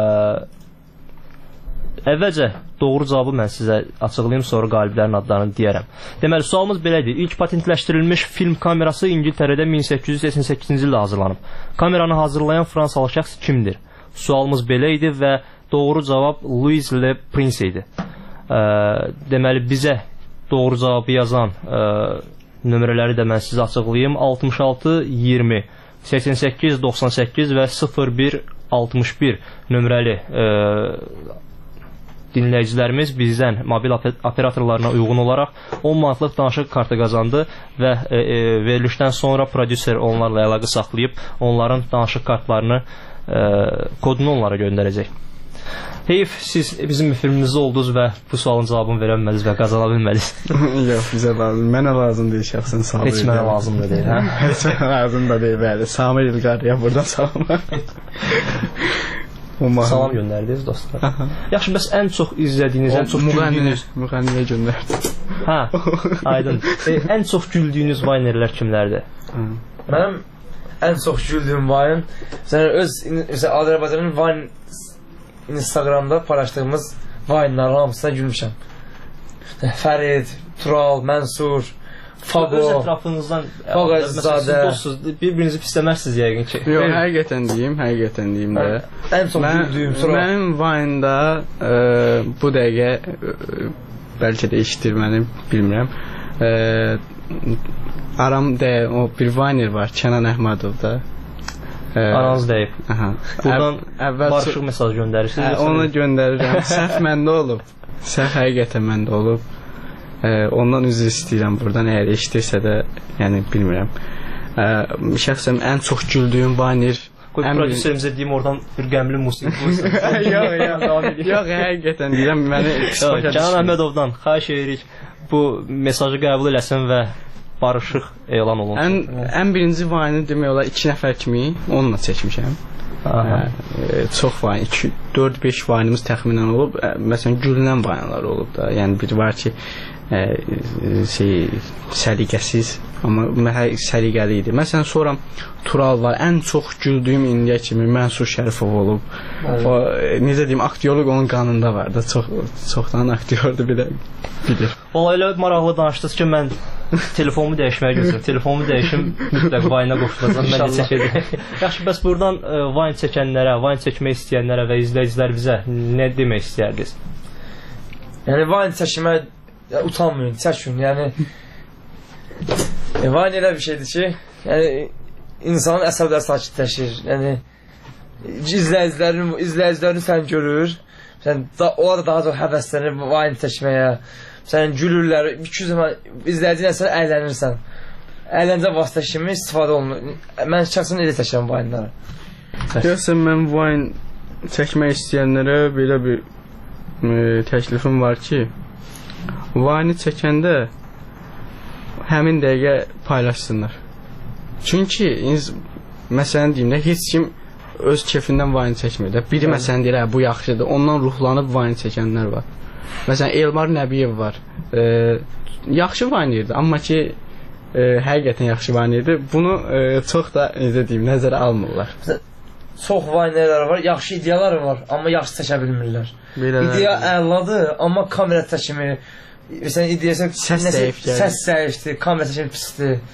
əvvəlcə doğru cavabı mən sizə açıqlayım, sonra qaliblərin adlarını deyərəm. Deməli, sualımız belədir. İlk patentləşdirilmiş film kamerası İngiltərədə min səkkiz yüz səksən səkkizinci ildə hazırlanıb. Kameranı hazırlayan Fransalı şəxs kimdir? Sualımız belə idi və doğru cavab Louis Le Prince idi. Ə, deməli, bizə doğru cavabı yazan ə, nömrələri də mən sizə açıqlayayım. altmış altı iyirmi səksən səkkiz doxsan səkkiz və sıfır bir altmış bir nömrəli ə, dinləyicilərimiz bizdən mobil operatorlarına uyğun olaraq on manatlıq danışıq kartı qazandı və e, e, verilişdən sonra prodüser onlarla əlaqə saxlayıb onların danışıq kartlarını e, kodunu onlara göndərəcək. Heyf, siz bizim filmimizdə oldunuz və bu sualın cavabını verə bilmədiniz və qazana bilmədiniz. Yox, bizə lazım. Mənə lazım deyil şəxsən. Heç mənə lazım da deyil, hə? Heç mənə lazım da deyil, bəli. Samir İlqarıya buradan salam. Salam göndərdiniz dostlar. Yaxşı, bəs ən çox izlədiyiniz, ən çox güldüyünüz... Müğənniyə göndərdim. Hə, aydın. E, ən çox güldüyünüz vaynerlər kimlərdir? Mənim ən çox güldüyüm vayn, öz Azərbaycanın vayn Instagramda paylaşdığımız vaynların hamısına gülmüşəm. Fərid, Tural, Mənsur, Fago, öz ətrafınızdan Faqazadə, bir-birinizi pisləməzsiniz yəqin ki. Yox, həqiqətən deyim, həqiqətən deyim də. Ən çox güldüyüm sonra. Mənim Vine-da e, bu dəqiqə e, bəlkə də eşitir məni, bilmirəm. E, aramda o bir Viner var, Kənan Əhmədov da. E, Aranız deyib. Aha. Buradan əvvəl barışıq mesaj göndərirsiniz. Hə, onu göndərirəm. Səhv məndə olub. Səhv həqiqətən məndə olub. Ee, ondan üzr istəyirəm buradan, əgər eşidirsə də, yəni bilmirəm. Ee, şəxsən ən çox güldüyüm Vayner... Qoy prodüserimizə deyim, oradan bir qəmli musiqi qoysun. Yox, yox, yox, həqiqətən deyirəm, məni Kənan Əhmədovdan xahiş edirik, bu mesajı qəbul eləsin və barışıq elan olunsun. Ən, ən birinci Vayner demək olar iki nəfər kimi onunla çəkmişəm. Ə, çox Vayner, dörd beş Vaynerimiz təxminən olub. Ə, məsələn, gülünən Vaynerlar olub da. Yəni, biri var ki, ə, şey, səliqəsiz, amma səliqəli idi. Məsələn, sonra Tural var. Ən çox güldüyüm indiyə kimi Mənsur Şərifov olub. O, necə deyim, aktyorluq onun qanında var da. Çox, çoxdan aktyordur, bilir. bilir. O, elə maraqlı danışdınız ki, mən telefonumu dəyişməyə gözləyirəm. Telefonumu dəyişim, mütləq Vine-a qoşulacam. Mən də çəkəcəm. Yaxşı, bəs buradan ə, Vine çəkənlərə, Vine çəkmək istəyənlərə və izləyicilərimizə nə demək istəyərdiniz? Yəni, Vine çəkmək utanmayın, çəkin. Yəni, e, Vine elə bir şeydir ki, yəni, insanın əsəbləri sakitləşir. Yəni, izləyicilərin, izləyicilərini sən görür. Sən, da, onlar da daha çox həvəslənir Vine çəkməyə. Sən gülürlər, iki yüz izləyicilə sən əylənirsən. Əyləncə vasitə kimi istifadə olunur. Mən şəxsən elə çəkirəm Vine-ları. Görsən, mən Vine çəkmək istəyənlərə belə bir e, təklifim var ki, Vine-i çəkəndə həmin dəqiqə paylaşsınlar. Çünki, məsələn deyim də, heç kim öz kefindən Vine çəkmir də. Biri məsələn deyir, bu yaxşıdır, ondan ruhlanıb Vine çəkənlər var. Məsələn, Elmar Nəbiyev var. E, yaxşı Vaynerdir, amma ki, e, həqiqətən yaxşı Vaynerdir. Bunu e, çox da, necə deyim, nəzərə almırlar. Çox Vaynerlər var, yaxşı ideyalar var, amma yaxşı çəkə bilmirlər. İdeya əladır, amma kamera çəkimi, məsələn, ideyası səs zəifdir, səs zəifdir, kamera çəkimi pisdir.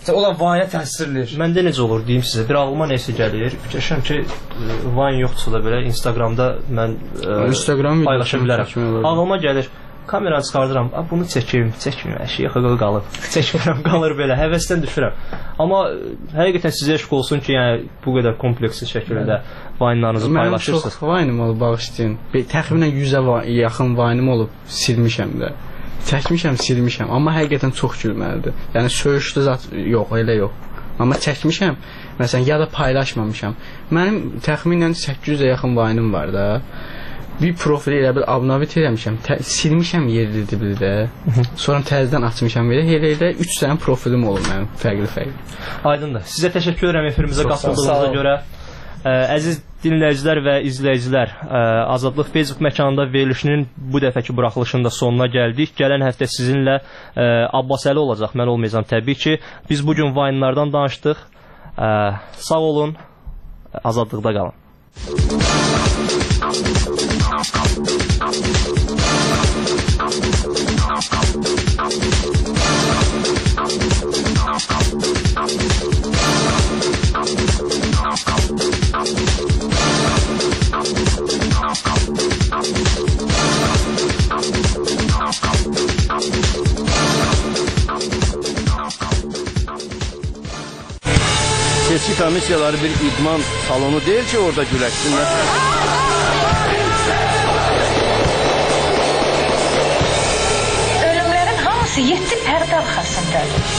Olan Vine-ə təsir eləyir. Məndə necə olur deyim sizə, bir ağlıma nəsə gəlir. Fikirləşirəm ki, Vine yoxdursa da belə Instagramda mən Instagram paylaşa bilərəm. Ağlıma gəlir, kameranı çıxardıram, bunu çəkim, çəkim, əşi yaxı qalıb. Çəkmirəm, qalır belə, həvəsdən düşürəm. Amma həqiqətən sizə eşq olsun ki, yəni bu qədər kompleksli şəkildə Vine-larınızı paylaşırsınız. Mənim çox Vine-im olub, bağışlayın. Təxminən yüzə yaxın Vine-im olub, silmişəm də. Çəkmişəm, silmişəm, amma həqiqətən çox gülməlidir. Yəni söyüşdə zat yox, elə yox. Amma çəkmişəm, məsələn, ya da paylaşmamışam. Mənim təxminən səkkiz yüzə yaxın Vine-im var da. Bir profili elə bil abunavit eləmişəm, silmişəm yerlidir bir də. Sonra təzədən açmışam belə, elə elə üç dənə profilim olub mənim, fərqli-fərqli. Aydındır. Sizə təşəkkür edirəm efirimizə qatıldığınıza görə. Ə, əziz dinləyicilər və izləyicilər, ə, Azadlıq Facebook məkanında verilişinin bu dəfəki buraxılışında sonuna gəldik. Gələn həftə sizinlə ə, Abbasəli olacaq, mən olmayacağam təbii ki. Biz bugün Vine-lardan danışdıq. Ə, sağ olun, azadlıqda qalın. Seçki komissiyaları bir idman salonu deyil ki, orada güləşsinlər. Ölümlərin hamısı yeddi pərdə arxasındadır.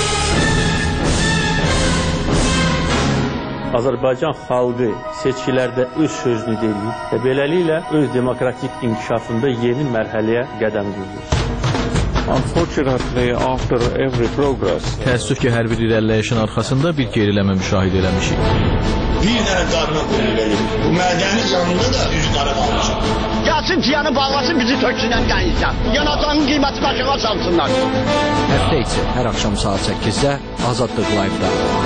Azərbaycan xalqı seçkilərdə öz sözünü deyir və beləliklə öz demokratik inkişafında yeni mərhələyə qədəm qoyur. Unfortunately, after every progress, təəssüf ki, hər bir irəliləyişin arxasında bir geriləmə müşahidə eləmişik. Bir dənə qarına qullu verir. Bu mədəni canında da üç qara qalmışıq. Gəlsin ciyanı bağlasın, bizi töksünən qənizdən. Yanacağının qiyməti başına çalsınlar. Həftə içi, hər axşam saat səkkizdə Azadlıq Live-da.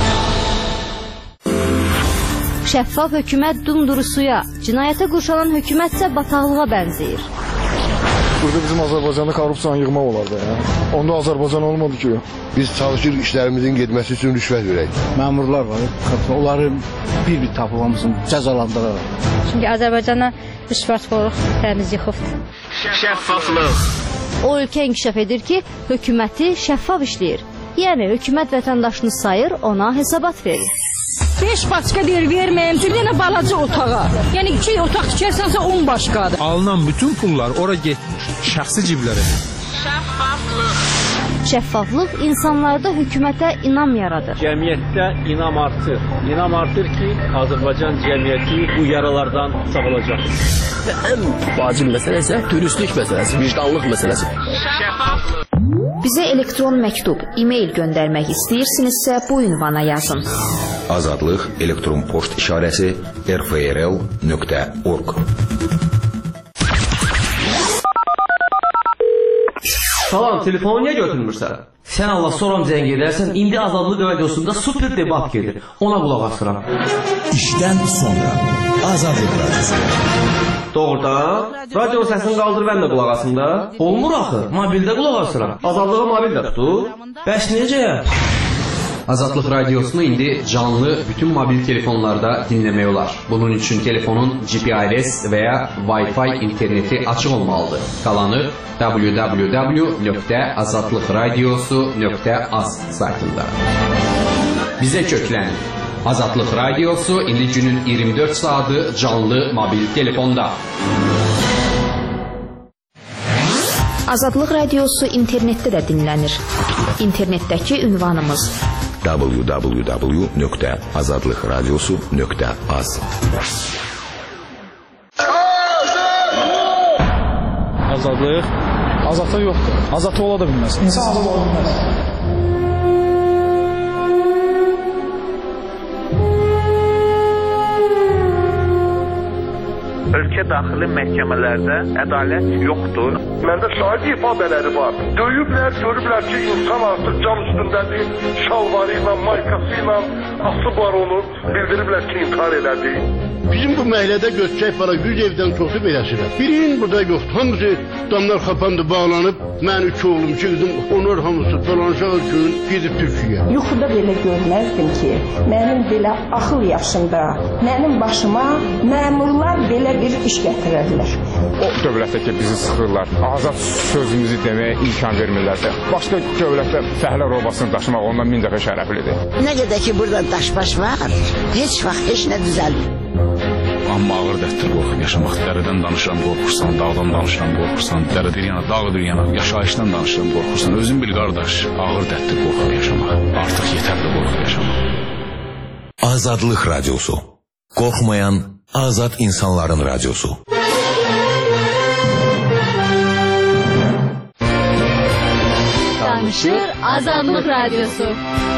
Şəffaf hökumət dumdurusuya, cinayətə qurşanan hökumətsə bataqlığa bənzəyir. Burada bizim Azərbaycanda korrupsiyanı yığmaq olardı. Ya. Onda Azərbaycan olmadı ki. Biz çalışırıq işlərimizin getməsi üçün rüşvət verək. Məmurlar var, onları bir-bir tapılmamızın cəzalandıraraq. Çünki Azərbaycana rüşvətxorluq təmiz yıxıbdır. Şəffaflıq. O ölkə inkişaf edir ki, hökuməti şəffaf işləyir. Yəni, hökumət vətəndaşını sayır, ona hesabat verir. beş başqa deyir, verməyəm, bir dənə balaca otağa. Yəni, iki otaq tikərsənsə on başqadır. Alınan bütün pullar ora getmiş, şəxsi ciblərə. Şəffaflıq. Şəffaflıq insanlarda hökumətə inam yaradır. Cəmiyyətdə inam artır. İnam artır ki, Azərbaycan cəmiyyəti bu yaralardan sağolacaq. Və ən vacib məsələ isə dürüstlük məsələsi, vicdanlıq məsələsi. Şəffaflıq. Bizə elektron məktub, e-mail göndərmək istəyirsinizsə bu ünvana yazın. Azadlıq elektron poçt işarəsi r f r l nöqtə org. Salam, telefonu niyə götürmürsən? Sən Allah soram zəng edərsən, indi Azadlıq radiosunda super debat gedir. Ona qulaq asıram. İşdən sonra Azadlıq radiosu. Doğrudan, radio səsini qaldır mən də qulaq asım da. Olmur axı, mobildə qulaq asıram. Azadlığı mobildə tutur. Bəs necə? Azadlıq radiosunu indi canlı bütün mobil telefonlarda dinləmək olar. Bunun üçün telefonun G P R S və ya Wi-Fi interneti açıq olmalıdır. Qalanı w w w nöqtə azadlıqradiosu nöqtə az saytında. Bizə köklənin. Azadlıq radiosu indi günün iyirmi dörd saatı canlı mobil telefonda. Azadlıq radiosu internetdə də dinlənir. İnternetdəki ünvanımız w w w nöqtə azadlıqradiosu nöqtə az. Azadlıq azadlıq yoxdur. Azadlıq ola da bilməz. İnsan azad ola bilməz. Ölkə daxili məhkəmələrdə ədalət yoxdur. Məndə şahid ifadeləri var. Döyüblər, görüblər ki, insan artıq cam üstündədir, şalvarı ilə, maykası ilə asıblar onu, bildiriblər ki, intihar elədi. Bizim bu məhəllədə göstərək var, yüz evdən çoxu beləsidir. Birinin burada yoxdur. Hamısı damlar xapandı, bağlanıb. Mən üç oğlum, iki qızım, onlar hamısı dolanacaq üçün gedib Türkiyə. Yuxuda belə görməzdim ki, mənim belə axıl yaşında, mənim başıma məmurlar belə bir iş gətirərlər. O dövlətdə ki, bizi sıxırlar, azad sözümüzü deməyə imkan vermirlərsə, başqa dövlətdə fəhlə robasını daşımaq ondan min dəfə şərəflidir. Nə qədər ki, burada daşbaş var, heç vaxt heç nə düzəlmir. Amma ağır dərddir qorxub yaşamaq. Dərədən danışıram, qorxursan, dağdan danışıram, qorxursan, dərədir yana, dağdır yana, yaşayışdan danışıram, qorxursan. Özün bil qardaş, ağır dərddir qorxub yaşamaq. Artıq yetərli qorxub yaşamaq. Azadlıq Radyosu. Qorxmayan azad insanların radyosu. Danışır Azadlıq Radyosu.